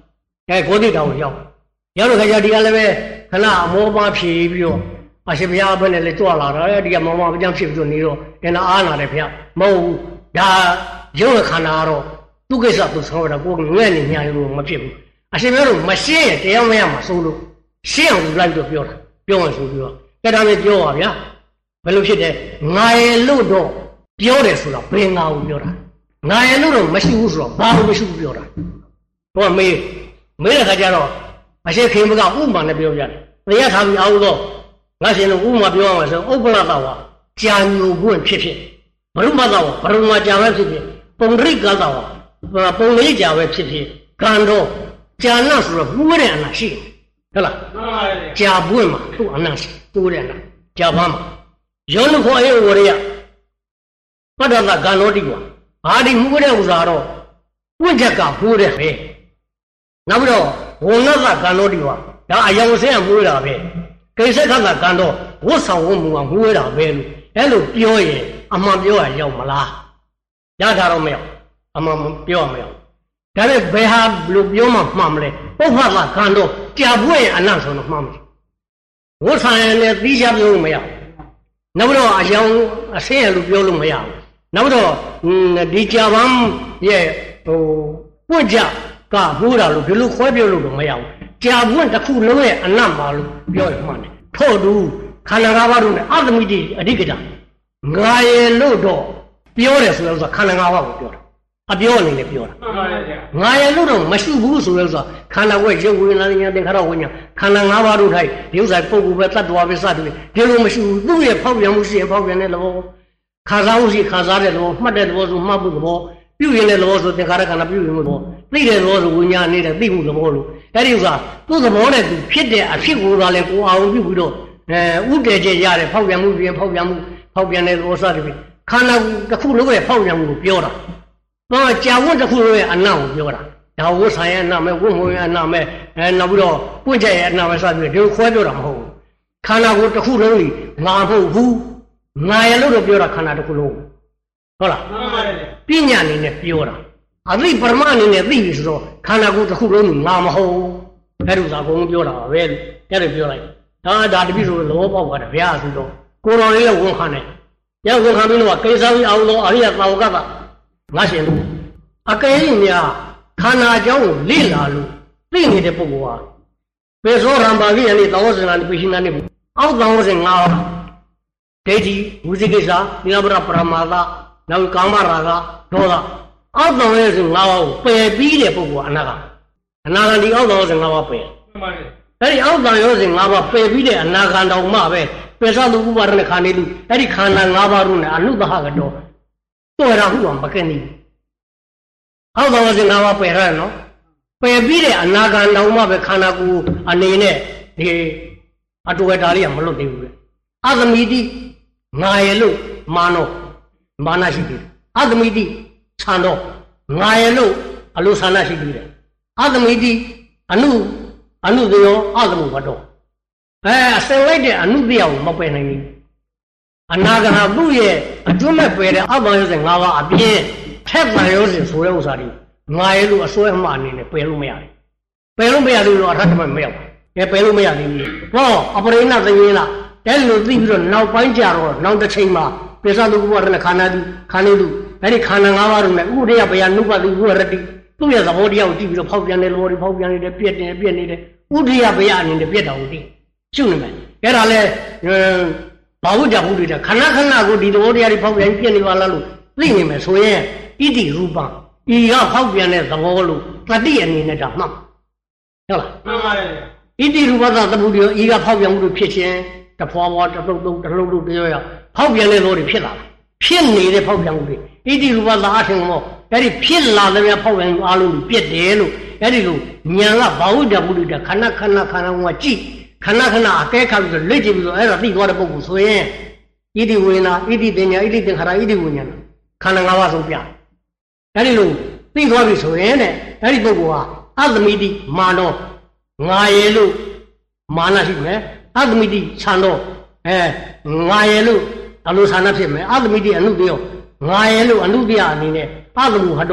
ကိုတိတောင်ရောက်လို့ခါကျဒီကလည်းပဲခဏအမောပါဖြေပြီးတော့အရှင်ဘုရားဘယ်နဲ့လဲကြွလာတာဒီကမောမပြန်ဖြစ်ပြီးတော့နေတော့တင်တာအားနာတယ်ဗျာမဟုတ်ဘူးဒါရုပ်ခန္ဓာကတော့သူ့ကိစ္စသူဆောင်ရတာကိုငဲ့နေညာလို့မဖြစ်ဘူးအရှင်ဘုရားတို့မရှင်းရင်တရားမရမှာစိုးလို့ရှင်းအောင်လိုက်တော့ပြောတာပြောမှဆိုပြီးတော့ကဲဒါပဲပြောပါဗျာဘယ်လိုဖြစ်တယ်ငါရဲ့လို့တော့ပြောတယ်ဆိုတော့ဘယ်ငါကိုပြောတာငါရဲ့လို့တော့မရှိဘူးဆိုတော့ဘာလို့မရှိဘူးပြောတာတော့မေးတဲ့ခါကျတော့အရှိခင်ဘကဥမာနဲ့ပြောပြတယ်တရားထားပြီးအောင်တော့ငါရှင်တို့ဥမာပြောရမှာဆိုဥပ္ပလတာဝကြာညိုပွင့်ဖြစ်ဘရုမတာဝဘရုမကြာပဲဖြစ်ပုံရိကတာဝပုံလေးကြာပဲဖြစ်ကံတော့ကြာနာဆိုတော့မှုတဲ့အနာရှိဟုတ်လားမှန်ပါဗျာကြာပွင့်မှာသူ့အနာရှိသူ့တဲ့အနာကြာပန်းမှာယောနုခေါ်အေဝရယပတ္တသကံတော်တိကွာဘာဒီမှုတဲ့ဥစ္စာတော့ပွင့်ချက်ကမှုတဲ့ပဲနောက်ပြီးတော့ဝဏ္ဏသကံတော်တိကွာဒါအယောင်ဆင်းမှုတာပဲကိစ္စခတ်ကံတော့ဝတ်ဆောင်ဝတ်မှုကမှုတာပဲလို့အဲ့လိုပြောရင်အမှန်ပြောရရောက်မလားရတာတော့မရောက်အမှန်ပြောရမရောက်ဒါနဲ့ဘယ်ဟာလို့ပြောမှမှန်မလဲပုပ္ပသကံတော့ကြာပွင့်အနတ်ဆိုတော့မှန်မယ်ဝတ်ဆောင်ရင်လည်းသီးခြားပြောလို့မရနောက်တော့အယောင်အဆင်းရလို့ပြောလို့မရဘူးနောက်တော့ဒီကြာပန်းရဲ့ပွင့်ကြကမှုတာလို့ဒီလိုခွဲပြောလို့တော့မရဘူးကြာပွင့်တစ်ခုလုံးရဲ့အနတ်မှာလို့ပြောရမှန်းတယ်ထို့တူခန္ဓာ၅ပါးတို့နဲ့အတ္တမိတိအဓိကတာငါရဲ့လို့တော့ပြောတယ်ဆိုတော့ခန္ဓာ၅ပါးကိုပြောတာအပြောအနေနဲ့ပြောတာငါရဲ့လို့တော့မရှိဘူးဆိုတော့ခန္ဓာဝဲရုပ်ဝေဒနာဉာဏ်သင်္ခါရဝိညာဉ်ခန္ဓာ၅ပါးတို့ထိုက်ဒီဥစ္စာပုဂ္ဂိုလ်ပဲတ attva ပဲစသည်ဒီလိုမရှိဘူးသူ့ရဲ့ဖောက်ပြန်မှုရှိရင်ဖောက်ပြန်တဲ့သဘောခံစားမှုရှိခံစားတဲ့သဘောမှတ်တဲ့သဘောဆိုမှတ်မှုသဘောပြုရင်တဲ့သဘောဆိုသင်္ခါရခန္ဓာပြုရင်မှုသဘောသိတဲ့သဘောဆိုဝိညာဉ်နေတဲ့သိမှုသဘောလို့အဲ့ဒီဥစ္စာသူ့သဘောနဲ့သူဖြစ်တဲ့အဖြစ်ကိုသာလဲကိုအောင်ပြုပြီးတော့ဥတည်ချက်ရတဲ့ဖောက်ပြန်မှုပြင်ဖောက်ပြန်မှုဖောက်ပြန်တဲ့သဘောစသည်ဖြင့်ခန္ဓာတစ်ခုလုံးရဲ့ဖောက်ပြန်မှုကိုပြောတာတော့ကြာဝတ်တစ်ခုလုံးရဲ့အနတ်ကိုပြောတာဒါဝတ်ဆိုင်ရဲ့အနတ်မဲ့ဝတ်မှုရဲ့အနတ်မဲ့နောက်ပြီးတော့ပွင့်ချက်ရဲ့အနတ်မဲ့စသည်ဖြင့်ဒီခွဲပြောတာမဟုတ်ဘူးခန္ဓာကိုတစ်ခုလုံးကြီးငါမဟုတ်ဘူးငါရဲ့လို့တော့ပြောတာခန္ဓာတစ်ခုလုံးဟုတ်လားမှန်ပါတယ်ပညာအနေနဲ့ပြောတာအသိပရမအနေနဲ့သိပြီဆိုတော့ခန္ဓာကိုယ်တစ်ခုလုံးကြီးငါမဟုတ်ဘူးအဲ့လိုသာအကုန်ပြောတာပါပဲအဲ့လိုပြောလိုက်ဒါတပိဆိုလောပေါက်ပါတယ်ဗျာဆိုတော့ကိုယ်တော်လေးလည်းဝန်ခံတယ်။ရောက်ဝန်ခံပြီးတော့ကိစ္စကြီးအောင်လို့အရိယသာဝကကငါရှင်လို့အကယ်၍များခန္ဓာအကြောင်းကိုလေ့လာလို့သိနေတဲ့ပုဂ္ဂိုလ်ဟာပေသောရံပါဠိယနေ့သောဝဇ္ဇနာပိရှိနာနေ့အောက်သောဝဇ္ဇင်၅ပါးဒိဋ္ဌိဝိသိကိစ္စနိရပရပရမာသနောက်ကာမရာဂဒေါသအောက်သောဝဇ္ဇင်၅ပါးကိုပယ်ပြီးတဲ့ပုဂ္ဂိုလ်အနာဂံဒီအောက်သောဝဇ္ဇင်၅ပါးပယ်အဲ့ဒီအောက်တန်ရောစဉ်၅ပါးပယ်ပြီးတဲ့အနာဂံတော်မှပဲပေသလူဥပါဒနဲ့ခန္ဓာလူအဲ့ဒီခန္ဓာ၅ပါးတို့နဲ့အနုသဟကတော့တွေ့ရဟုမကဲ့နေအောက်တန်ရောစဉ်၅ပါးပယ်ရနော်ပယ်ပြီးတဲ့အနာဂံတော်မှပဲခန္ဓာကိုယ်အနေနဲ့ဒီအတူဝတာလေးကမလွတ်သေးဘူးလေအသမိတိငါရဲ့လို့မာနရှိပြီအသမိတိဆံတော့ငါရဲ့လို့အလိုဆန္ဒရှိပြီလေအသမိတိအနုသေယောအသမှုဘတော်ဆင်လိုက်တဲ့အနုသေယောမပယ်နိုင်ဘူးအနာဂါသူ့ရဲ့အတွင်းမဲ့ပယ်တဲ့အဘယောစဉ်၅ပါးအပြင်းထက်ပံရောစဉ်ဆိုတဲ့ဥစ္စာတွေငါရဲ့လို့အစွဲအမှားအနေနဲ့ပယ်လို့မရတယ်ပယ်လို့မရသေးလို့အထက်ထမမရောက်ဘူးပယ်လို့မရသေးဘူးဟောအပရိဏသယေလားအဲ့လိုသိပြီးတော့နောက်ပိုင်းကြတော့နောက်တစ်ချိန်မှာပိဿလူကဘောရနဲ့ခန္ဓာလူအဲ့ဒီခန္ဓာ၅ပါးတို့နဲ့ဥဒယဘယနုပတိဝရတိသူ့ရဲ့သဘောတရားကိုကြည့်ပြီးတော့ဖောက်ပြန်တဲ့လောတွေဖောက်ပြန်နေတယ်ပြက်နေတယ်ဥဒိယဘယအနေနဲ့ပြက်တာကိုသိရှုနေမယ်အဲ့ဒါလဲဘာဝတ္တဘုဒ္ဓခဏကိုဒီသဘောတရားတွေဖောက်ပြန်ပြက်နေပါလားလို့သိနေမယ်ဆိုရင်ဣတိရူပံဤကဖောက်ပြန်တဲ့သဘောလို့တတိအနေနဲ့ဒါမှတ်ဟုတ်လားမှန်ပါတယ်ဣတိရူပသသမှုတွေဤကဖောက်ပြန်မှုတွေဖြစ်ခြင်းတဖွာဖွာတလုံးပြောရဖောက်ပြန်တဲ့သဘောတွေဖြစ်လာတယ်ဖြစ်နေတဲ့ဖောက်ပြန်မှုတွေဣတိရူပသအထင်မောအဲ့ဒီဖြစ်လာတဲ့ဖောက်ပြန်မှုအားလုံးကိုပြက်တယ်လို့အဲ့ဒီလိုဉာဏ်ကဘာဝတ္တဘုဒ္ဓခဏကကြည့်ခဏအကဲခါပြီးတော့လက်ကြည့်ပြီးတော့အဲ့ဒါသိသွားတဲ့ပုဂ္ဂိုလ်ဆိုရင်ဣတိဝေနာဣတိပညာဣတိသင်္ခါရဣတိဝိညာဏခန္ဓာ၅ပါးဆုံးပြအဲ့ဒီလိုသိသွားပြီဆိုရင်တဲ့အဲ့ဒီပုဂ္ဂိုလ်ဟာအသမိတိမာနောငါရဲ့လို့မာနရှိမယ်အသမိတိခြံတော့ငါရဲ့လို့အလိုဆန္ဒဖြစ်မယ်အသမိတိအနုတယောငါရဲ့လို့အနုတယအနေနဲ့အသမှုဟတော့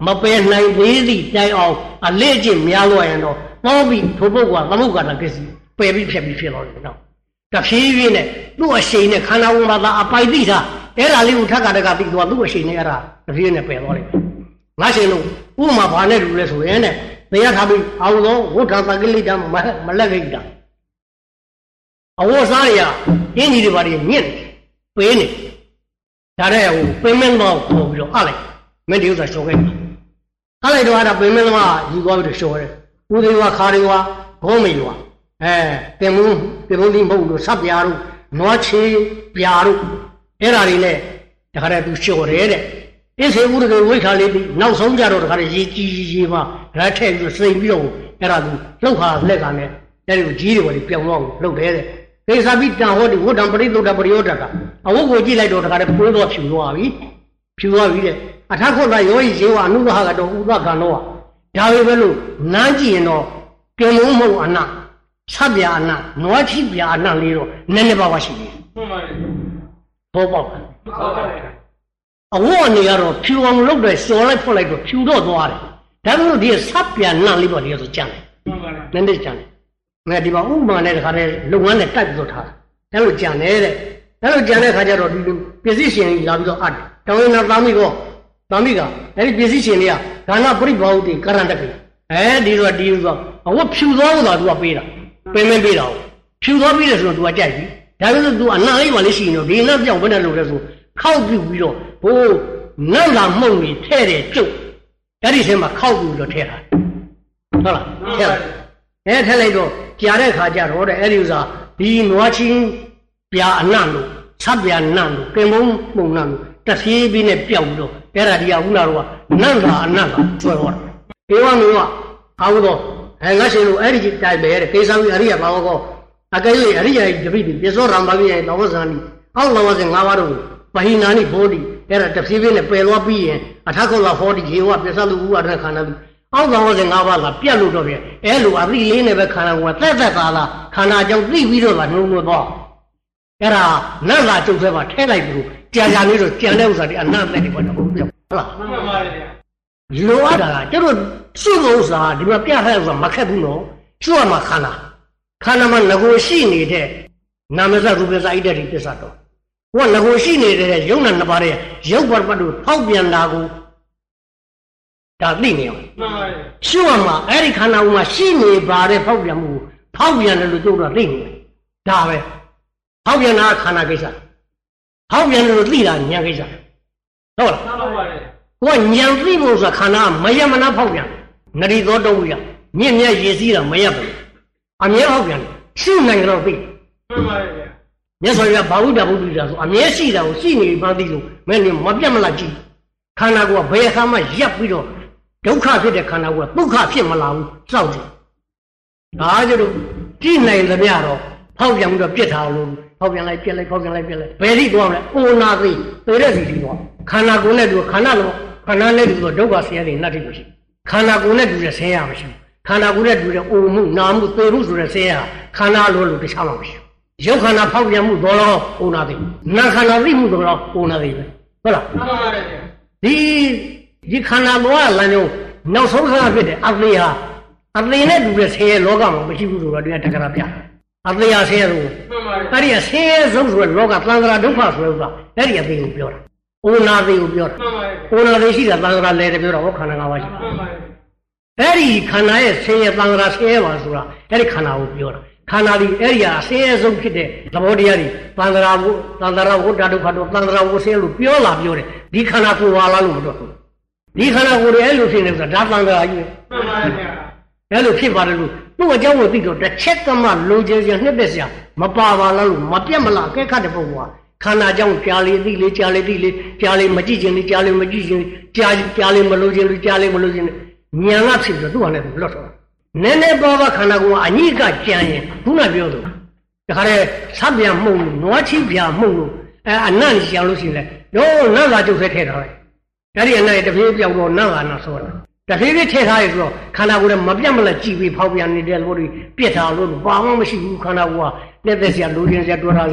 mà bên này lấy gì chạy ao à lấy gì mía loài nó bao bị thua bao quả bao quả là cái gì bây bị phía rồi nó cái phía này lúc ấy này khả năng mà là bay đi ra thế là liệu thắc cái bị đuổi lúc ấy này ra cái phía này bây rồi nói xem nó mà bạn này lúc này này bây giờ thà bị ao đó我常常给你讲mà lại cái gì đó我啥呀？印尼的话的年白呢，现在我北面嘛跑不了，阿来，没留在说个，阿来的话呢，北面嘛一个就说的，我的话看的话，我没有啊，哎，北门的跑路啥边路，哪去边路，在哪里呢？这个都说的的，一些我这个为啥的，老松家的，他的一嘛，来拆就生意了，在那都老下来干的，在那几的我的标王老来的。给啥比讲好的，我当不里都当不了这个，啊，我过去来着这个的不多皮多的，啊，他可能有一些话，弄个那个都无法看到啊，假如说路南京喏，跟我们安那，差别安那，哪区别安那里头，那你把我心里，多包啊，我那个咯，皮往路的说来出来着，皮多多的，但是这差别那里头的是讲的，那你讲的。那地方我们那个他的龙安的带不住他，然后讲来的，然后讲来他叫做别是心里让着啊，当然那当那个，那别是心里啊，看那不离包的，干那个，哎，你说，我皮多我都背了，背没背了，皮多背的时候都要解决，但是都哪一往的心了，你那讲不能路的时候，靠不住了，不，那让梦里太的走，那你什么靠不住太了，好了，太了。哎，他来着，家里看家着的，哎，就是啊，比拿钱别难路，差别难路，根本不难路，这西边的标着，哎，那地方那路啊，难个，说话，别忘没话，好多，哎，我是路，哎，你在别的，给上面你也把我个，啊，给你，你也就别说让把别人老我上你，好老我是俺娃都，把你拿你玻璃，哎，这西边的白罗比人，啊，他可老好的钱话，别说路我这看那。澳洲我是俺娃子，别路这边，哎路啊，自己那边看了我，再咋了，看那叫自己着吧，弄到，哎啦，那啥就是吧，太来不，家你说讲了啥的，那那的我就不讲了。路啊的，就是说路啥，你们别还是没看不懂，说嘛看那么那个细腻的，那么在路边上一点别啥着，我那个细腻的，有那把的，有把都跑边那个。ဒါသိနေအောင်ရှုရမှာအဲ့ဒီခန္ဓာကိုယ်မှာရှိနေပါတဲ့ဖောက်ပြန်မှုဖောက်ပြန်တယ်လို့တို့တော့သိနေတယ်ဒါပဲဖောက်ပြန်တာခန္ဓာကိစ္စဖောက်ပြန်တယ်လို့သိတာဉာဏ်ကိစ္စဟုတ်လားဟုတ်ပါတယ်ကိုကဉာဏ်သိဖို့ဆိုတာခန္ဓာမယမနာဖောက်ပြန်နရိသောတုံးရမြင့်မြတ်ရည်စည်းတာမရဘူးအမြဲဖောက်ပြန်ရှုနိုင်တော့သိဟုတ်ပါတယ်မြတ်စွာဘုရားဘာဝိတ္တဗုဒ္ဓဆိုအမြဲရှိတာကိုရှိနေမှသိလို့မင်းမပြတ်မလားကြည့်ခန္ဓာကိုယ်ကဘယ်အခါမှရပ်ပြီးတော့ဒုက္ခဖြစ်တဲ့ခန္ဓာကိုယ်ကဒုက္ခဖြစ်မလာဘူးစောင့်ကြည့်ဒါကြလို့ကြည့်နိုင်သမျှတော့ဖောက်ပြန်ပြီးတော့ပြစ်ထားလို့ဖောက်ပြန်လိုက်ပြစ်လိုက်ဖောက်ပြန်လိုက်ပြစ်လိုက်ဘယ်ထိသွားမလဲအိုနာသိသေတဲ့စီထိသွားခန္ဓာကိုယ်နဲ့တူခန္ဓာနဲ့တူဒုက္ခဆင်းရဲတွေနှက်ထိမရှိခန္ဓာကိုယ်နဲ့တူတဲ့ဆင်းရဲမရှိခန္ဓာကိုယ်နဲ့တူတဲ့အိုမှုနာမှုသေမှုဆိုတဲ့ဆင်းရဲခန္ဓာလိုတခြားမှမရှိရုပ်ခန္ဓာဖောက်ပြန်မှုတော်တော့အိုနာသိနာခန္ဓာသိမှုတော်တော့အိုနာသိပဲဟုတ်လားမှန်ပါတယ်ဒီခန္ဓာဘောကလမ်းကြောင်းနောက်ဆုံးခါဖြစ်တယ်အသေးဟာအသေးနဲ့တူတဲ့ဆင်းရဲလောကမှာမရှိဘူးဆိုတော့ဒီကတက္ကရာပြအသေးဟာဆင်းရဲလို့အဲ့ဒီဆင်းရဲဆုံးဆိုတော့လောကသံဃာဒုက္ခဆိုတော့အဲ့ဒီအသေးကိုပြောတာအိုနာသေးကိုပြောတာအိုနာသေးရှိတာသံဃာလဲတယ်ပြောတာဟောခန္ဓာ၅ပါးရှိအဲ့ဒီခန္ဓာရဲ့ဆင်းရဲသံဃာဆင်းရဲပါဆိုတာအဲ့ဒီခန္ဓာကိုပြောတာခန္ဓာဒီအဲ့ဒီဟာဆင်းရဲဆုံးဖြစ်တဲ့သဘောတရားတွေသံဃာဝဋ္ဌဒုက္ခတို့သံဃာဝဆင်းလို့ပြောလာပြောတယ်ဒီခန္ဓာကိုယ်ဟာလားလို့မပြောဘူးဒီခန္ဓာကိုယ်ရဲ့အဲ့လိုဖြစ်နေဆိုတာဒါသံဃာကြီးပဲမှန်ပါဗျာအဲ့လိုဖြစ်ပါတယ်လို့သူ့အကြောင်းကိုသိတော့တစ်ချက်ကမှလိုချင်စရာနှစ်သက်စရာမပါပါလားလို့မပြတ်မလားအကဲခတ်တဲ့ပုဂ္ဂိုလ်ကခန္ဓာကြောင့်ကြားလေသိလေကြားလေသိလေကြားလေမကြည့်ခြင်းလေကြားလေမကြည့်ခြင်းကြားလေမလို့ခြင်းလေကြားလေမလို့ခြင်းဉာဏ်ကဖြစ်ပြီးတော့သူ့ဟာနဲ့သူလွတ်သွားနည်းနည်းပါးပါးခန္ဓာကိုယ်ကအညိကကြံရင်ခုနပြောလို့ဒါခါတဲ့ဆပ်ပြန်မှုန့်လို့နွားချိပြန်မှုန့်လို့အနတ်ရှောင်လို့ရှိရင်လေတော့နတ်လာကျုပ်ထဲထည့်ထားလိုက်ဒါဒီအနတ်တပြေးပြောင်းတော့နတ်လာနာဆိုတာတပြေးထည့်ထားရဆိုတော့ခန္ဓာကိုယ်ကမပြတ်မလက်ကြည့်ပြီးဖောက်ပြန်နေတဲ့လို့ပြစ်ထားလို့ဘာမှမရှိဘူးခန္ဓာကိုယ်ကလက်သက်စရာလိုချင်စရာတွေ့ထားစရာ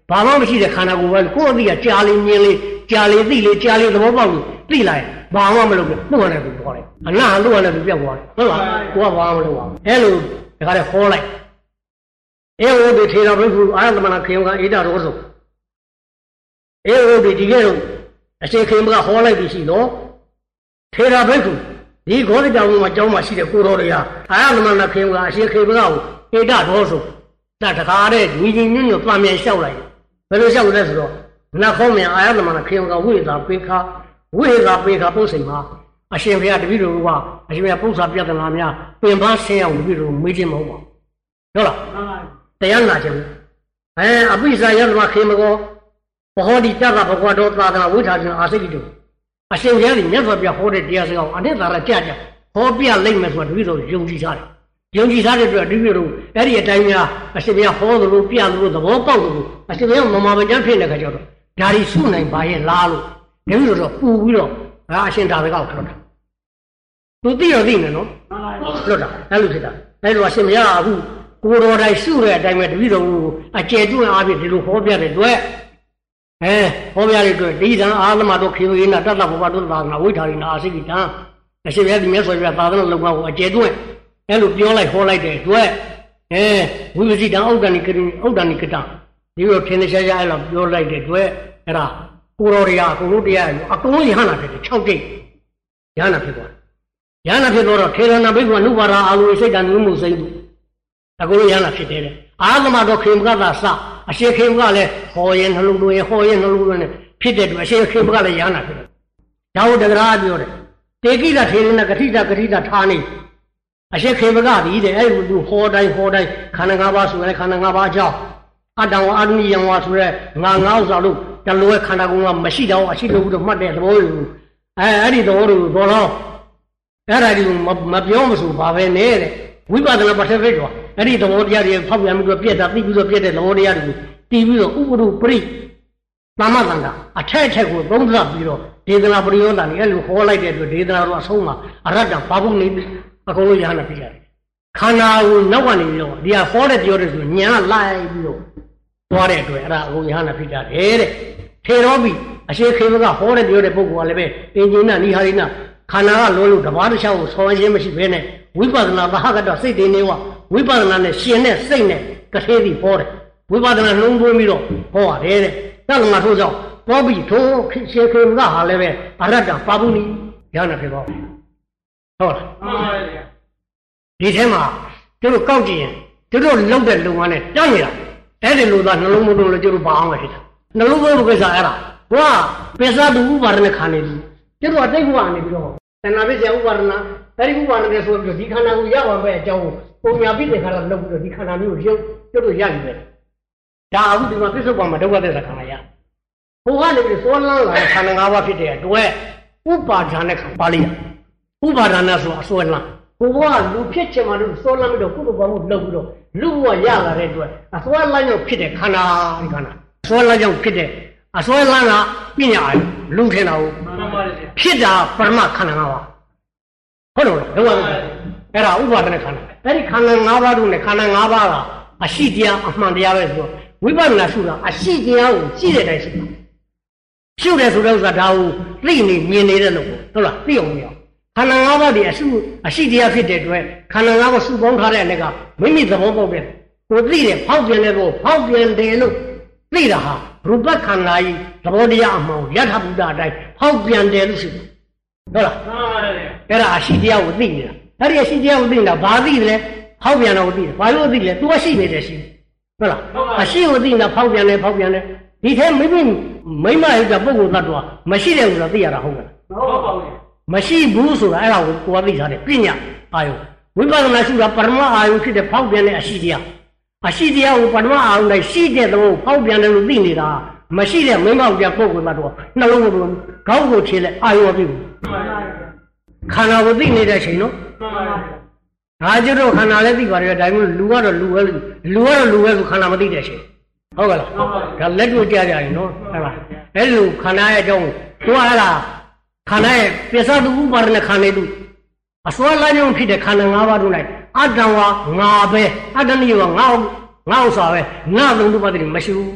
ဘာမှမရှိတဲ့ခန္ဓာကိုယ်ပဲကိုယ့်အသိကကြာလေမြင်လေကြာလေသိလေကြာလေသဘောပေါက်လို့သိလိုက်ဘာမှမလုပ်ဘူးနှုတ်ရတယ်သူခေါ်တယ်အနာလှုပ်ရတယ်သူပြောက်သွားတယ်ဟုတ်လားကိုကဘာမှမလုပ်ပါဘူးအဲ့လိုဒါကြတဲ့ခေါ်လိုက်အေဝတိထေရဘိက္ခုအာရသမဏခေယံကဣဒရောစုအေဝတိဒီကဲတော့အရှင်ခေယံကဟောလိုက်ပြီရှိတော့ထေရဘိက္ခုဒီဂေါတကြောင့်မှာကျောင်းမှာရှိတဲ့ကိုတော်တွေကအာရသမဏခေယံကအရှင်ခေယံကကိုဣဒရောစုဒါတခါတဲ့ညီညီညွတ်ညွတ်ပြန်ပြန်လျှောက်လိုက်ဘယ်လိုလျှောက်လဲဆိုတော့နတ်ခေါမြန်အာရသမဏခေယံကဝိသာပေခဝိသာပေခပုစိန်မှာအရှင်ဘုရားတပည့်တော်ကအရှင်ဘုရားပု္ပ္ပာပြဿနာများပင်ပန်းဆင်းအောင်တပည့်တော်မေးခြင်းမဟုတ်ပါဘူးဟုတ်လားတရားနာခြင်းအပိစာယသမခေမကောဘဟောတိတတ္တဘဂဝတောသာသနာဝိထာခြင်းအာစိတိတုအရှင်ဘုရားကြီးမြတ်စွာဘုရားဟောတဲ့တရားစကားကိုအနှစ်သာရကြကြဟောပြလိုက်မယ်ဆိုတာတပည့်တော်ယုံကြည်ထားတယ်ယုံကြည်ထားတဲ့အတွက်တပည့်တော်အဲ့ဒီအတိုင်းများအရှင်ဘုရားဟောသလိုပြလို့သဘောပေါက်လို့အရှင်ဘုရားမမပကြံဖြစ်တဲ့ခါကျတော့ဒါရီစုနိုင်ပါရဲ့လားလို့တပည့်တော်ပူပြီးတော့အရှင်သာဝေကောက်ထွက်တာသူသိတော့သိနေနော်လွတ်တာအဲ့လိုဖြစ်တာအဲ့လိုအရှင်ဘုရားအခုကိုတော်တိုင်းစုတဲ့အတိုင်းပဲတပည့်တော်ကိုအကျယ်ကျွန်းအားဖြင့်ဒီလိုဟောပြတဲ့အတွက်ဟောပြတဲ့အတွက်ဒီသံအာသမတော်ခေဝေနတတ္တဘဝတုသာနာဝိထာရိနာအာစိကိတံအရှင်ဘုရားဒီမြတ်စွာဘုရားသာသနာလုံကိုအကျယ်ကျွန်းအဲ့လိုပြောလိုက်ဟောလိုက်တဲ့အတွက်ဝိပစိတံဥဒ္ဒဏိကတိဥဒ္ဒဏိကတံဒီလိုထင်ရှားရှားအဲ့လိုပြောလိုက်တဲ့အတွက်အဲ့ဒါကိုတော်တွေကအကုန်လုံးတရားအကုန်လုံးယဟနာဖြစ်တယ်6ကြိတ်ယဟနာဖြစ်သွားယဟနာဖြစ်တော့ထေရနာဘိက္ခုနုပါဒအာလူစိတ်တံနုမှုစိတ်အကုန်လုံးယဟနာဖြစ်တယ်အာသမတော်ခေမကသာစအရှင်ခေမကလည်းဟောရင်နှလုံးသွင်းဟောရင်နှလုံးသွင်းနဲ့ဖြစ်တဲ့အတွက်အရှင်ခေမကလည်းယဟနာဖြစ်တယ်ဒါဟုတ်တက္ကရာပြောတယ်တေကိတထေရနာဂတိတထားနေအရှင်ခေမကသည်တဲ့အဲ့ဒီဟောတိုင်းခန္ဓာ၅ပါးဆိုရင်ခန္ဓာ၅ပါးအကြောင်းအတ္တဝအာနိယံဝါဆိုရဲငါဥစ္စာလို့တလူရဲ့ခန္ဓာကိုယ်ကမရှိတော့အရှိလို့မှတ်တဲ့သဘောကိုအဲ့ဒီသဘောကိုတော်တော့အဲ့ဒါဒီမပြောမဆိုပါပဲနဲ့တဲ့ဝိပဿနာပဋ္ဌာန်းတော့အဲ့ဒီသဘောတရားတွေဖောက်ပြန်ပြီးတော့ပြက်တာသိပြီးတော့ပြက်တဲ့သဘောတရားတွေကိုတည်ပြီးတော့ဥပဒုပရိသမတန္တာအထက်ကိုသုံးသပ်ပြီးတော့ဒေသနာပရိယောတန်အဲ့လိုဟောလိုက်တဲ့အတွက်ဒေသနာတော့အဆုံးမှာအရတ္တဘာဘူးနေအကုန်လုံးရဟနာပြရတယ်ခန္ဓာကိုနောက်ကနေပြီးတော့ဒီဟာဟောတဲ့ပြောတဲ့ဆိုညာလိုက်ပြီးတော့သွားတဲ့အတွက်အဲ့ဒါအကုန်ရဟနာပြကြတယ်တဲ့ထေရောပိအရှင်ခေမကဟောတဲ့ပြောတဲ့ပုဂ္ဂိုလ်ကလည်းပဲအင်ဂျင်နာနိဟာရိနာခန္ဓာကလုံးလို့တဘာတစ်ချောင်းကိုဆောင်းရင်းမရှိဘဲနဲ့ဝိပဿနာသဟကတော့စိတ်တည်နေဝဝိပဿနာနဲ့ရှင်နဲ့စိတ်နဲ့ကထေးပြီးဟောတယ်ဝိပဿနာနှုံးသွင်းပြီးတော့ဟောရတယ်တဲ့တက္ကမထိုးကြောင့်ဘောပိထိုးရှင်ခေမကဟာလည်းပဲအရတ္တပါပုနိရဟနာဖြစ်သွားတယ်ဟုတ်လားဒီထဲမှာတို့ကောက်ကြည့်ရင်တို့လောက်တဲ့လုံငန်းနဲ့တန်းနေတာအဲ့ဒီလိုသာနှလုံးမသွင်းလို့တို့ဘာအောင်လဲဖြစ်တာနှလုံးသွင်းဖို့ကိစ္စအဲ့ဒါဘုရားပိဿတုဥပါဒနဲ့ခါနေပြီတို့အတိတ်ဘဝနေပြီးတော့တဏှာပိစ္ဆေဥပါဒနာအဲ့ဒီဥပါဒနဲ့ဆိုပြီးဒီခန္ဓာကိုရပါပဲအကြောင်းပုံညာပိတဲ့ခါတော့လုပ်ပြီးတော့ဒီခန္ဓာမျိုးကိုရုပ်တို့ရယူတယ်ဒါအခုဒီမှာပိဿုပ္ပမှာဒုက္ခသစ္စာခန္ဓာရဘုရားနေပြီးသောလန်းလာခန္ဓာ၅ပါးဖြစ်တဲ့အတွက်ဥပါဒနဲ့ပါဠိဥပါဒနာဆိုအစွဲလန်းဘုရားလူဖြစ်ချင်မှလို့သောလန်းပြီးတော့ကုသဘောမှုလုပ်ပြီးတော့လူဘဝရလာတဲ့အတွက်အစွဲလန်းကြောင့်ဖြစ်တဲ့ခန္ဓာဒီခန္ဓာအစွဲလန်းကြောင့်ဖြစ်တဲ့အစွဲလန်းကပညာလူထင်တာကိုဖြစ်တာပရမခန္ဓာ၅ပါးဟုတ်တယ်လားဟုတ်ပါဘူးအဲ့ဒါဥပါဒနဲ့ခန္ဓာအဲ့ဒီခန္ဓာ၅ပါးတို့နဲ့ခန္ဓာ၅ပါးကအရှိတရားအမှန်တရားပဲဆိုတော့ဝိပဿနာရှုတာအရှိတရားကိုကြည့်တဲ့အတိုင်းရှုတာရှုတယ်ဆိုတဲ့ဥစ္စာဒါကိုသိနေမြင်နေတဲ့လို့ဟုတ်လားသိအောင်မရခန္ဓာ၅ပါးဒီအရှိတရားဖြစ်တဲ့အတွက်ခန္ဓာ၅ပါးစုပေါင်းထားတဲ့အနေကမိမိသဘောပေါက်တဲ့ကိုသိတယ်ဖောက်ပြန်တဲ့ကိုဖောက်ပြန်တယ်လို့သိတာဟာရူပခန္ဓာကြီးသဘောတရားအမှန်ယထာဘုဒ္ဓအတိုင်းဖောက်ပြန်တယ်လို့ရှိတယ်ဟုတ်လားမှန်ပါတယ်အဲ့ဒါအရှိတရားကိုသိနေတာအဲ့ဒီအရှိတရားကိုသိနေတာဘာသိတယ်လဲဖောက်ပြန်တော့သိတယ်ဘာလို့သိလဲ तू အရှိနေတယ်ရှိဟုတ်လားအရှိကိုသိနေတာဖောက်ပြန်တယ်ဒီထဲမိမရဲ့ပုဂ္ဂိုလ်သတ္တဝါမရှိတယ်ဆိုတာသိရတာဟုတ်လားဟုတ်ပါဘူးမရှိဘူးဆိုတာအဲ့ဒါကိုကိုယ်သိထားတယ်ပညာအာယုဝိပဿနာရှုတာပရမအာယုဖြစ်တဲ့ဖောက်ပြန်တဲ့အရှိတရားကိုပရမအာယုနဲ့ရှိတဲ့သဘောဖောက်ပြန်တယ်လို့သိနေတာမရှိတဲ့မိမ့်ပြပုဂ္ဂိုလ်သတ္တဝါနှလုံးကိုခေါင်းကိုခြေလိုက်အာယုမပြုဘူးခန္ဓာကိုသိနေတဲ့အချိန်နော်ဒါကျတော့ခန္ဓာလည်းသိပါတယ်ဒါပေမဲ့လူကတော့လူပဲဆိုခန္ဓာမသိတဲ့အချိန်ဟုတ်ကဲ့လားဒါလက်တွေ့ကြကြရင်နော်ဟုတ်လားအဲ့လိုခန္ဓာရဲ့အကြောင်းကိုအဲ့ဒါခန္ဓာရဲ့ပိဿတုဥပါဒနဲ့ခန္ဓာတို့အစွဲလမ်းကြောင်းဖြစ်တဲ့ခန္ဓာ၅ပါးတို့၌အတ္တဝါငါပဲအတ္တနိယောငါဥစ္စာပဲငါသုံးတုပတ္တိမရှိဘူး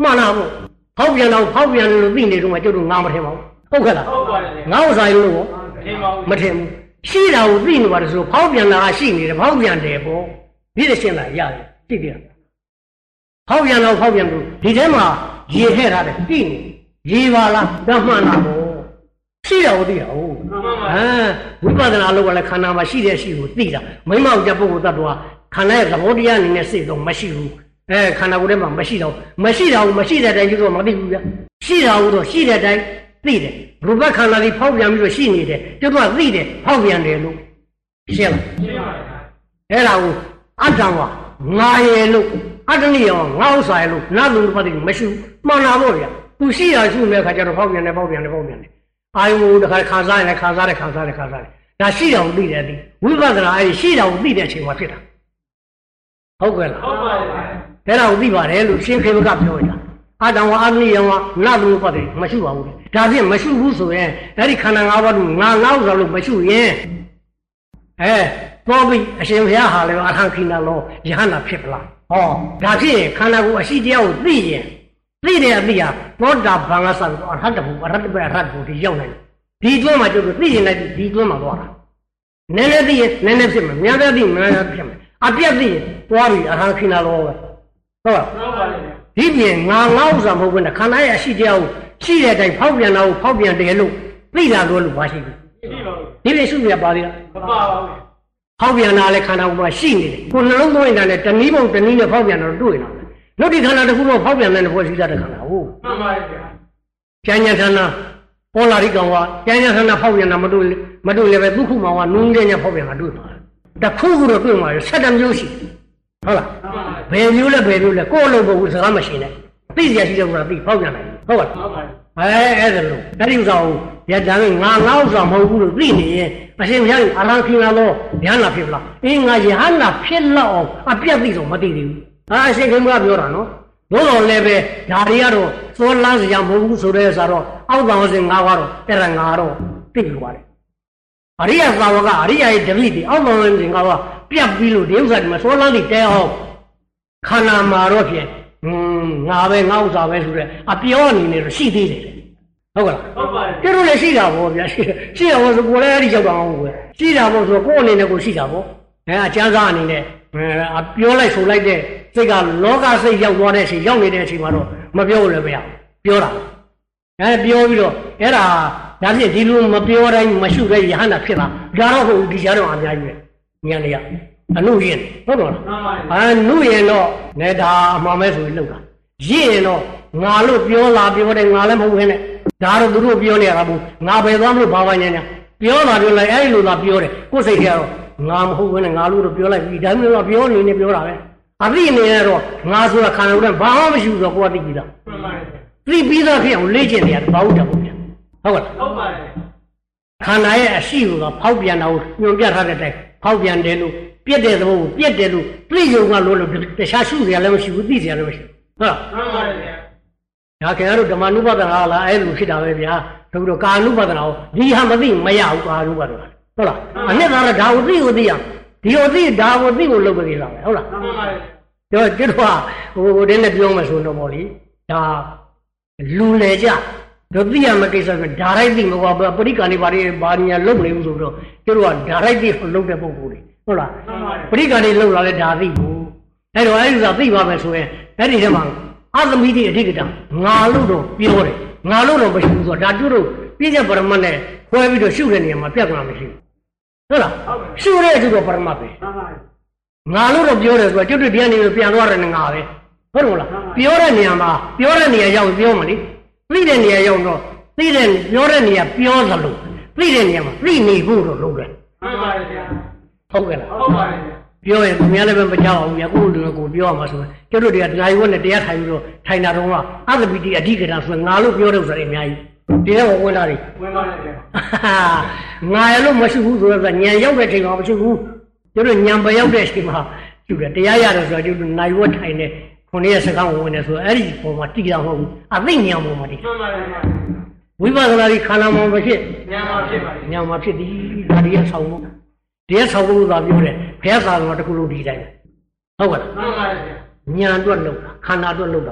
မှန်လားပေါ့ဖောက်ပြန်တော့ဖောက်ပြန်လို့သိနေတော့မှကျုပ်တို့ငါမထင်ပါဘူးဟုတ်ကဲ့လားဟုတ်ပါတယ်ငါဥစ္စာလို့ပေါ့မထင်ဘူးရှိတာကိုသိနေပါတယ်ဆိုဖောက်ပြန်တာရှိနေတယ်ဖောက်ပြန်တယ်ပေါ့ဒီလိုရှင်းတာရတယ်သိတယ်ဖောက်ပြန်တော့ဖောက်ပြန်လို့ဒီထဲမှာရေထည့်ထားတယ်သိနေရေပါလားဓမ္မနာပေါ့ရှိတာကိုသိတာဟုတ်ဝိပဿနာလို့ကလည်းခန္ဓာမှာရှိတဲ့ရှိကိုသိတာမိမောက်ကြပုဂ္ဂိုလ်တ attva ခန္ဓာရဲ့သဘောတရားအနေနဲ့စိတ်တော့မရှိဘူးခန္ဓာကိုယ်ထဲမှာမရှိတော့မရှိတာကိုမရှိတဲ့အတိုင်းကျတော့မသိဘူးဗျရှိတာကိုတော့ရှိတဲ့အတိုင်းသိတယ်ရူပခန္ဓာကြီးဖောက်ပြန်ပြီးတော့ရှိနေတယ်ကျတော့သိတယ်ဖောက်ပြန်တယ်လို့ရှင်းလားရှင်းပါပြီအဲ့ဒါကိုအတ္တဝငါရဲ့လို့အတ္တနိယောငါဥစ္စာရဲ့လို့နာလို့ပတ်တယ်မရှိဘူးမှန်တာပေါ့ဗျသူရှိတာရှိနေတဲ့ခါကျတော့ဖောက်ပြန်တယ်ဖောက်ပြန်တယ်ဖောက်ပြန်တယ်အာယုံတခါခံစားရင်ခံစားတယ်ဒါရှိတာကိုသိတယ်ဒီဝိပဿနာအဲ့ရှိတာကိုသိတဲ့အချိန်မှာဖြစ်တာဟုတ်ကဲ့လားဟုတ်ပါပြီအဲ့ဒါကိုသိပါတယ်လို့ရှင်းခေဘကပြောတာအတ္တဝအတ္တနိယောနတ်လို့ပတ်တယ်မရှိပါဘူးဒါဖြင့်မရှိဘူးဆိုရင်အဲ့ဒီခန္ဓာ၅ပါးလို့ငါဥစ္စာလို့မရှိရင်ပေါ်ပြီးအရှင်ဘုရားဟာလည်းအထံခိနာလောယဟနာဖြစ်ပလားဟောဒါဖြစ်ရင်ခန္ဓာကိုယ်အရှိတရားကိုသိရင်သိတဲ့အသိဟာသောတာပန်ကစပြီးအရဟတဘုအရဟတဘအရဟတဘုဒီရောက်နိုင်ဒီတွန်းမှာကျုပ်တို့သိရင်လည်းဒီတွန်းမှာသွားတာနည်းနည်းသိရင်နည်းနည်းဖြစ်မယ်များများသိများများဖြစ်မယ်အပြတ်သိရင်သွားပြီးအထံခိနာလောပဲဟုတ်ပါဒီပြင်ငါဥစ္စာမဟုတ်ဘူးနဲ့ခန္ဓာရဲ့အရှိတရားကိုရှိတဲ့အတိုင်းဖောက်ပြန်တာကိုဖောက်ပြန်တယ်လို့သိတာလို့ဘာရှိဘူးရှိပါဘူးဒီလိုရှိရပါသေးလားမပါပါဘူးဖောက်ပြန်တာလည်းခန္ဓာကိုယ်မှာရှိနေတယ်ကိုယ်နှလုံးသွင်းတာနဲ့တနည်းပုံတနည်းနဲ့ဖောက်ပြန်တာတွေ့နေတာနှုတ်ဒီခန္ဓာတစ်ခုတော့ဖောက်ပြန်တဲ့ဖွဲ့စည်းတဲ့ခန္ဓာဟုတ်မှန်ပါဗျာကျန်ညာခန္ဓာပေါ်လာရိကောင်ကကျန်ညာခန္ဓာဖောက်ပြန်တာမတွေ့လည်းပဲဒုက္ခမှာကနုံးတဲ့ညာဖောက်ပြန်တာတွေ့မှာတခုခုတော့တွေ့မှာ7မျိုးရှိဟုတ်လားဘယ်မျိုးလဲကိုယ်လုံးပုံစကားမရှိနဲ့သိစရာရှိတဲ့ကွာသိဖောက်ပြန်နိုင်ဟုတ်ပါလားအဲ့ဒါလို့အဲ့ဒီဥစ္စာကိုရတန်းငါဥစ္စာမဟုတ်ဘူးလို့သိနေရင်အရှင်ဘုရားအရဟံခိနာလောယဟနာဖြစ်လားငါယဟနာဖြစ်လောက်အောင်အပြတ်သိတော့မသိသေးဘူးအရှင်ခင်ဗျားပြောတာနော်ဘိုးတော်လည်းပဲဓာရီကတော့စောလန်းစရာမဟုတ်ဘူးဆိုတဲ့ဆိုတော့အောက်တောင်စင်ငါကတော့အဲ့ဒါငါတော့သိပြီပါတယ်အရိယသာဝကအရိယရဲ့တပိတိအောက်တောင်စင်ငါကပြတ်ပြီးလို့ဒီဥစ္စာဒီမှာစောလန်းတွေတဲအောင်ခန္ဓာမှာတော့ဖြင့်ငါပဲငါဥစ္စာပဲဆိုတဲ့အပြောအနေနဲ့တော့ရှိသေးတယ်ဟုတ်ကလားဟုတ်ပါတယ်ကျတို့လည်းရှိတာပေါ့ဗျာရှိတာပေါ့ဆိုကိုယ်လည်းအဲ့ဒီရောက်တော့အောင်ပဲရှိတာပေါ့ဆိုကိုယ်အနေနဲ့ကိုရှိတာပေါ့အကျမ်းစာအနေနဲ့ပြောလိုက်ဆိုလိုက်တဲ့စိတ်ကလောကစိတ်ရောက်သွားတဲ့အချိန်ရောက်နေတဲ့အချိန်မှာတော့မပြောလို့လည်းမရဘူးပြောတာပြောပြီးတော့အဲ့ဒါဒါဖြင့်ဒီလိုမပြောတိုင်းမရှိတဲ့ယဟန္တာဖြစ်တာဒါတော့ဟုတ်ဒီကြားတော့အများကြီးပဲဉာဏ်လေးကအနုရင်ဟုတ်တော့လားအနုရင်တော့နဲ့ဒါအမှန်ပဲဆိုပြီးလောက်တာရင့်ရင်တော့ငါလို့ပြောလာပြောတယ်ငါလည်းမဟုတ်ဘဲနဲ့ဒါတော့သူတို့ပြောနေရတာဘူးငါပဲသွားမလို့ဘာပါညာညာပြောလာပြောလိုက်အဲ့လိုသာပြောတယ်ကိုယ်စိတ်ထဲကတော့ငါမဟုတ်ဘဲနဲ့ငါလို့တော့ပြောလိုက်ပြီဒါမျိုးတော့ပြောနေနေပြောတာပဲအသိနေရတော့ငါဆိုတာခန္ဓာကိုယ်ဘာမှမရှိဘူးဆိုတော့ကိုယ်ကသိပြီးသားသိပြီးသားဖြစ်အောင်လေ့ကျင့်နေရတယ်ဘာဟုတ်တယ်ပေါ့ဗျာဟုတ်ကဲ့ဟုတ်ပါတယ်ခန္ဓာရဲ့အရှိကိုဖောက်ပြန်တာကိုညွှန်ပြထားတဲ့အတိုင်းဖောက်ပြန်တယ်လို့ပြက်တဲ့သဘောကိုပြက်တယ်လို့သိယုံကလို့တခြားရှုစရာလည်းမရှိဘူးသိစရာလည်းမရှိဘူးဟုတ်လားမှန်ပါတယ်ဗျာဒါခင်ဗျားတို့ဓမ္မနုပဒနာလားအဲ့လိုဖြစ်တာပဲဗျာတို့ကာနုပဒနာကိုဒီဟာမသိမရဘူးကာနုပဒနာဟုတ်လားအနှစ်သာရဒါကိုသိကိုသိရဒီကိုသိဒါကိုသိကိုလုပ်ကြလားဟုတ်လားမှန်ပါတယ်တို့ကျွတ်တော့ဟိုတင်းနဲ့ပြောမှဆိုတော့ပေါ့လေဒါလူလေကြတို့သိရမယ့်ကိစ္စကဓာရိုက်သိမဟုတ်ပါဘူးပရိက္ခဏီဘာညာလုပ်နေဘူးဆိုတော့တို့ကဓာရိုက်သိလုပ်တဲ့ပုံကိုလေဟုတ်လားပရိက္ခဏီလုပ်လာလဲဓာသိဘူးအဲ့တော့အဲ့ဒီဥစ္စာသိပါမယ်ဆိုရင်အဲ့ဒီထဲမှာအသမီတိအဓိကတငါလို့တော့ပြောတယ်ငါလို့တော့မရှိဘူးဆိုတော့ဒါတို့ပြည့်ချက်ပရမတ်နဲ့ခွဲပြီးတော့ရှုတဲ့နေရာမှာပြဿနာမရှိဘူးဟုတ်လားရှုတဲ့သူတော့ပရမတ်ပဲငါလို့တော့ပြောတယ်ဆိုတော့ကျွတ်တရားနေလို့ပြန်သွားတယ်ငါပဲဟုတ်လားပြောတဲ့နေရာမှာပြောတဲ့နေရာရောက်ပြောမှလေသိတဲ့နေရာရောက်တော့သိတဲ့ပြောတဲ့နေရာပြောသလိုသိတဲ့နေရာမှာသိနေဖို့တော့လုပ်တယ်မှန်ပါတယ်ဗျာဟုတ်ကဲ့လားဟုတ်ပါတယ်ပြောရင်သူများလည်းပဲမကြောက်အောင်ဗျာကိုယ်လူကိုပြောရမှာဆိုရင်ကျွတ်တို့တွေကတရားရွက်နဲ့တရားထိုင်ပြီးတော့ထိုင်တာတော့ကအသပိတိအဓိကတာဆိုငါလို့ပြောတယ်ဆိုရင်အများကြီးတရားဝင်လာတယ်ဝင်ပါတယ်ဗျာငါရလို့မရှိဘူးဆိုတော့ညံရောက်တဲ့ချိန်မှာမရှိဘူးကျွတ်တို့ညံပရောက်တဲ့ချိန်မှာကျူတယ်တရားရတယ်ဆိုတော့ကျွတ်တို့နိုင်ဝတ်ထိုင်နေခုနှစ်ရက်စကားဝင်နေဆိုအဲ့ဒီပုံမှာတိကျမဟုတ်ဘူးအသိဉာဏ်ပုံမှာတိမှန်ပါတယ်ဝိပဿနာကြီးခန္ဓာမှာမဖြစ်ဉာဏ်မှာဖြစ်ပါဉာဏ်မှာဖြစ်သည်ဒါတရားဆောင်ဖို့တရားဆောင်ဖို့သာပြောတယ်ဘုရားသာတော်တခုလုံးဒီတိုင်းဟုတ်ကဲ့မှန်ပါတယ်ဉာဏ်အတွက်လုပ်တာခန္ဓာအတွက်လုပ်တာဟုတ်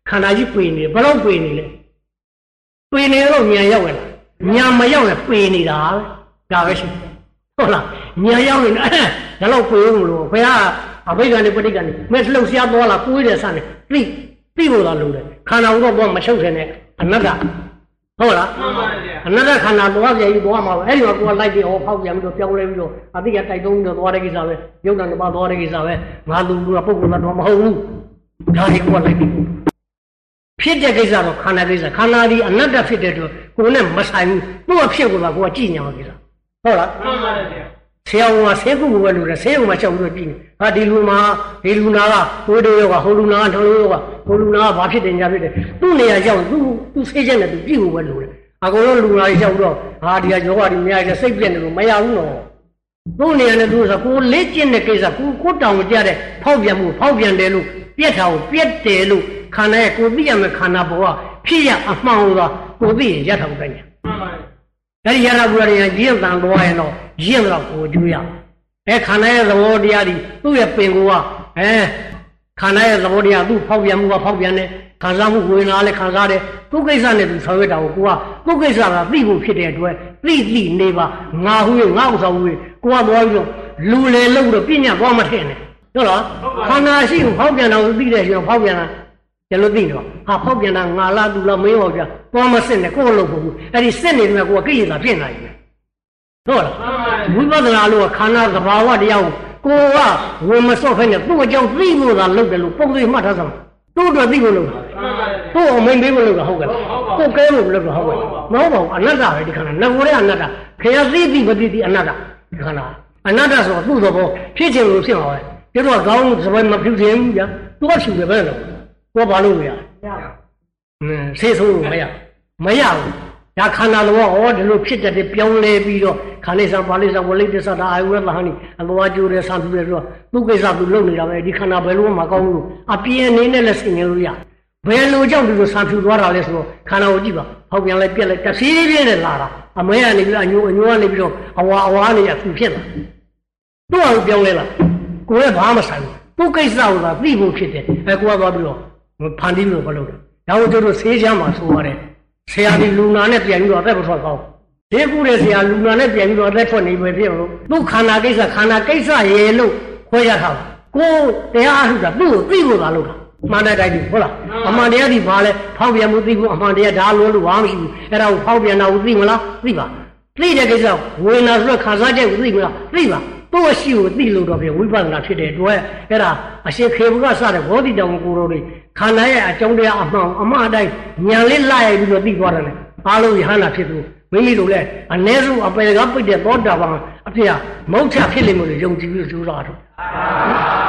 ခန္ဓာကြီးပေနေဘယ်တော့ပေနေလဲပေနေတော့ဉာဏ်ရောက်ရလားဉာဏ်မရောက်ရင်ပေနေတာပဲဒါပဲရှိဟုတ်လားဉာဏ်ရောက်ရင်ဒါတော့ပေဦးမလို့ဘုရားအဘိဓမ္မာနဲ့ပဋိက္ခဏနဲ့မဲ့လှုပ်ရှားသွားလာကိုယ်တဲ့ဆန်းနဲ့သိဖို့သာလုပ်တယ်ခန္ဓာကတော့ဘောမချုပ်တဲ့အနတ္တဟုတ်လားမှန်ပါဗျာအနတ္တခန္ဓာသွားကြပြီးသွားမှာပဲအဲ့ဒီတော့ကိုယ်လိုက်ပြီးဟောဖောက်ပြန်ပြီးတော့ပြောင်းလဲပြီးတော့အတိကတိုက်တုံးပြီးတော့သွားတဲ့ကိစ္စပဲယုတ်တန်တစ်ပါးသွားတဲ့ကိစ္စပဲငါလူကပုဂ္ဂိုလ်တော့မဟုတ်ဘူးဒါတွေကိုယ်လိုက်ပြီးဖြစ်တဲ့ကိစ္စတော့ခန္ဓာကိစ္စခန္ဓာဒီအနတ္တဖြစ်တဲ့အတွက်ကိုယ်နဲ့မဆိုင်ဘူးသူ့အဖြစ်ကိုယ်ကကိုယ်ကြည့်ညာကိစ္စဟုတ်လားမှန်ပါဗျာဆရာကဆေးကုကိုပဲလို့တယ်ဆေးကုမှာချက်ပြီးတော့ကြည့်နေဟာဒီလူနာကဟိုတေယောကဟိုလူနာကထလို့ယောကဟိုလူနာကဘာဖြစ်တယ်ညာဖြစ်တယ်သူ့နေရာရောက်သူဆေးချက်နဲ့သူကြည့်ဖို့ပဲလို့တယ်အကုန်လုံးလူနာကြီးရောက်တော့ဟာဒီကယောဂဒီများကြီးစိတ်ပြက်နေလို့မရဘူးနော်သူ့နေရာနဲ့သူဆိုကိုလေ့ကျင့်တဲ့ကိစ္စကိုတောင်းကြတဲ့ဖောက်ပြန်မှုဖောက်ပြန်တယ်လို့ပြက်တာကိုပြက်တယ်လို့ခန္ဓာရဲ့ကိုသိရမယ်ခန္ဓာပေါ်ကဖြစ်ရအမှန်လို့သာကိုသိရင်ရထောက်တိုင်းတယ်မှန်ပါအဲ့ဒီရတာဘူရရင်ရင့်တန်သွားရင်တော့ရင့်တော့ကိုကျူးရခန္ဓာရဲ့သဘောတရားဒီသူ့ရဲ့ပင်ကိုကခန္ဓာရဲ့သဘောတရားသူ့ဖောက်ပြန်မှုကဖောက်ပြန်တယ်ခံစားမှုဝေဒနာလည်းခံစားတယ်သူ့ကိစ္စနဲ့သူဆောင်ရွက်တာကိုကိုကသူ့ကိစ္စကသိဖို့ဖြစ်တဲ့အတွက်သိနေပါငါဟုငါဥစ္စာဟုကိုကသွားပြီးတော့လူလေလို့တော့ပြညာသွားမထင်နဲ့ဟုတ်လားခန္ဓာရှိကိုဖောက်ပြန်တာကိုသိတဲ့ရှင်ဖောက်ပြန်တာကျလို့သိတော့ဟာဖောက်ပြန်တာငါလားသူလားမင်းဟောပြသွားမစစ်နဲ့ကိုယ်လို့ဘူးအဲ့ဒီစစ်နေတယ်ကိုကကိလေသာဖြစ်နေတယ်ဟုတ်လားဝိပဿနာလို့ခန္ဓာသဘာဝတရားကိုကဝင်မစော့ဖဲနဲ့သူ့အကြောင်းသိလို့သာလုပ်တယ်လို့ပုံသေးမှတ်ထားစမ်းသူ့အတွက်သိဖို့လုပ်တာသူ့အမိန်ပေးဖို့လုပ်တာဟုတ်ကဲ့ကိုကဲဖို့လုပ်တာဟုတ်ကဲ့မဟုတ်ပါဘူးအနတ္တပဲဒီခန္ဓာငကိုတဲ့အနတ္တခေယသိမသိအနတ္တဒီခန္ဓာအနတ္တဆိုတော့သူ့သဘောဖြစ်ခြင်းလို့ဖြစ်မှာပဲကျတော့ကောင်းစပွဲမပြုခြင်းဘူးဗျာသူကဖြူတယ်ပဲလို့ကိုဘာလို့မရဆေးဆိုးလို့မရဘူးဒါခန္ဓာလောဟောဒီလိုဖြစ်တဲ့ပြောင်းလဲပြီးတော့ခန္ဓာဆောင်ပါဠိဆောင်ဝလိတ္တသတာအာယုရသဟနိအလောအကျိုးတဲ့ဆံပြတယ်ဆိုတော့သူကိစ္စသူလုပ်နေတာပဲဒီခန္ဓာဘယ်လိုမှမကောင်းဘူးအပြင်းအနေနဲ့လည်းဆင်ញလို့ရဘယ်လိုကြောင့်ဒီလိုဆံဖြူသွားတာလဲဆိုတော့ခန္ဓာကိုကြည့်ပါဟောက်ပြန်လိုက်ပြက်လိုက်တစီးပြင်းနဲ့လာတာအမဲကနေပြီးအညိုကနေပြီးတော့အဝါနေရသူဖြစ်လာသူ့အောင်ပြောင်းလဲလာကိုယ်ကဘာမှမဆိုင်ဘူးသူကိစ္စကိုသာသိဖို့ဖြစ်တယ်ကိုကသွားပြီးတော့ဖန်တီးလို့မလုပ်တယ်ဒါကိုကျတော့ဆေးချမ်းမှာဆိုရတယ်ဆရာဒီလူနာနဲ့ပြန်ပြီးတော့အသက်မထွက်ကောင်းဒီကူတဲ့ဆရာလူနာနဲ့ပြန်ပြီးတော့အသက်ထွက်နေပဲဖြစ်လို့သူခန္ဓာကိစ္စရေလို့ခွဲရထားကိုတရားအထုတာသူ့ကိုသိဖို့သာလုပ်တာမှန်တဲ့တိုင်းဟုတ်လားအမှန်တရားဒီဘာလဲဖောက်ပြန်မှုသိဖို့အမှန်တရားဒါလို့ဘာမှမရှိဘူးအဲ့ဒါကိုဖောက်ပြန်တာကိုသိမလားသိပါသိတဲ့ကိစ္စဝေဒနာဆိုတဲ့ခံစားချက်ကိုသိမလားသိပါသူ့အရှိကိုသိလို့တော့ပြဝိပဿနာဖြစ်တဲ့အတွက်အဲ့ဒါအရှင်ခေဘုကစတဲ့ဘောဓိတောင်ကိုတော်တွေခန္ဓာရဲ့အကြောင်းတရားအမှန်အမှန်အတိုင်းဉာဏ်လေးလိုက်ပြီးတော့သိသွားတယ်လေအားလုံးယဟန္တာဖြစ်သူမိမိတို့လည်းအ ਨੇ စုအပေကပိတ်တဲ့သောတာပန်အဖြစ်မௌထဖြစ်လိမ့်မယ်လို့ယုံကြည်ပြီးကြိုးစားတော့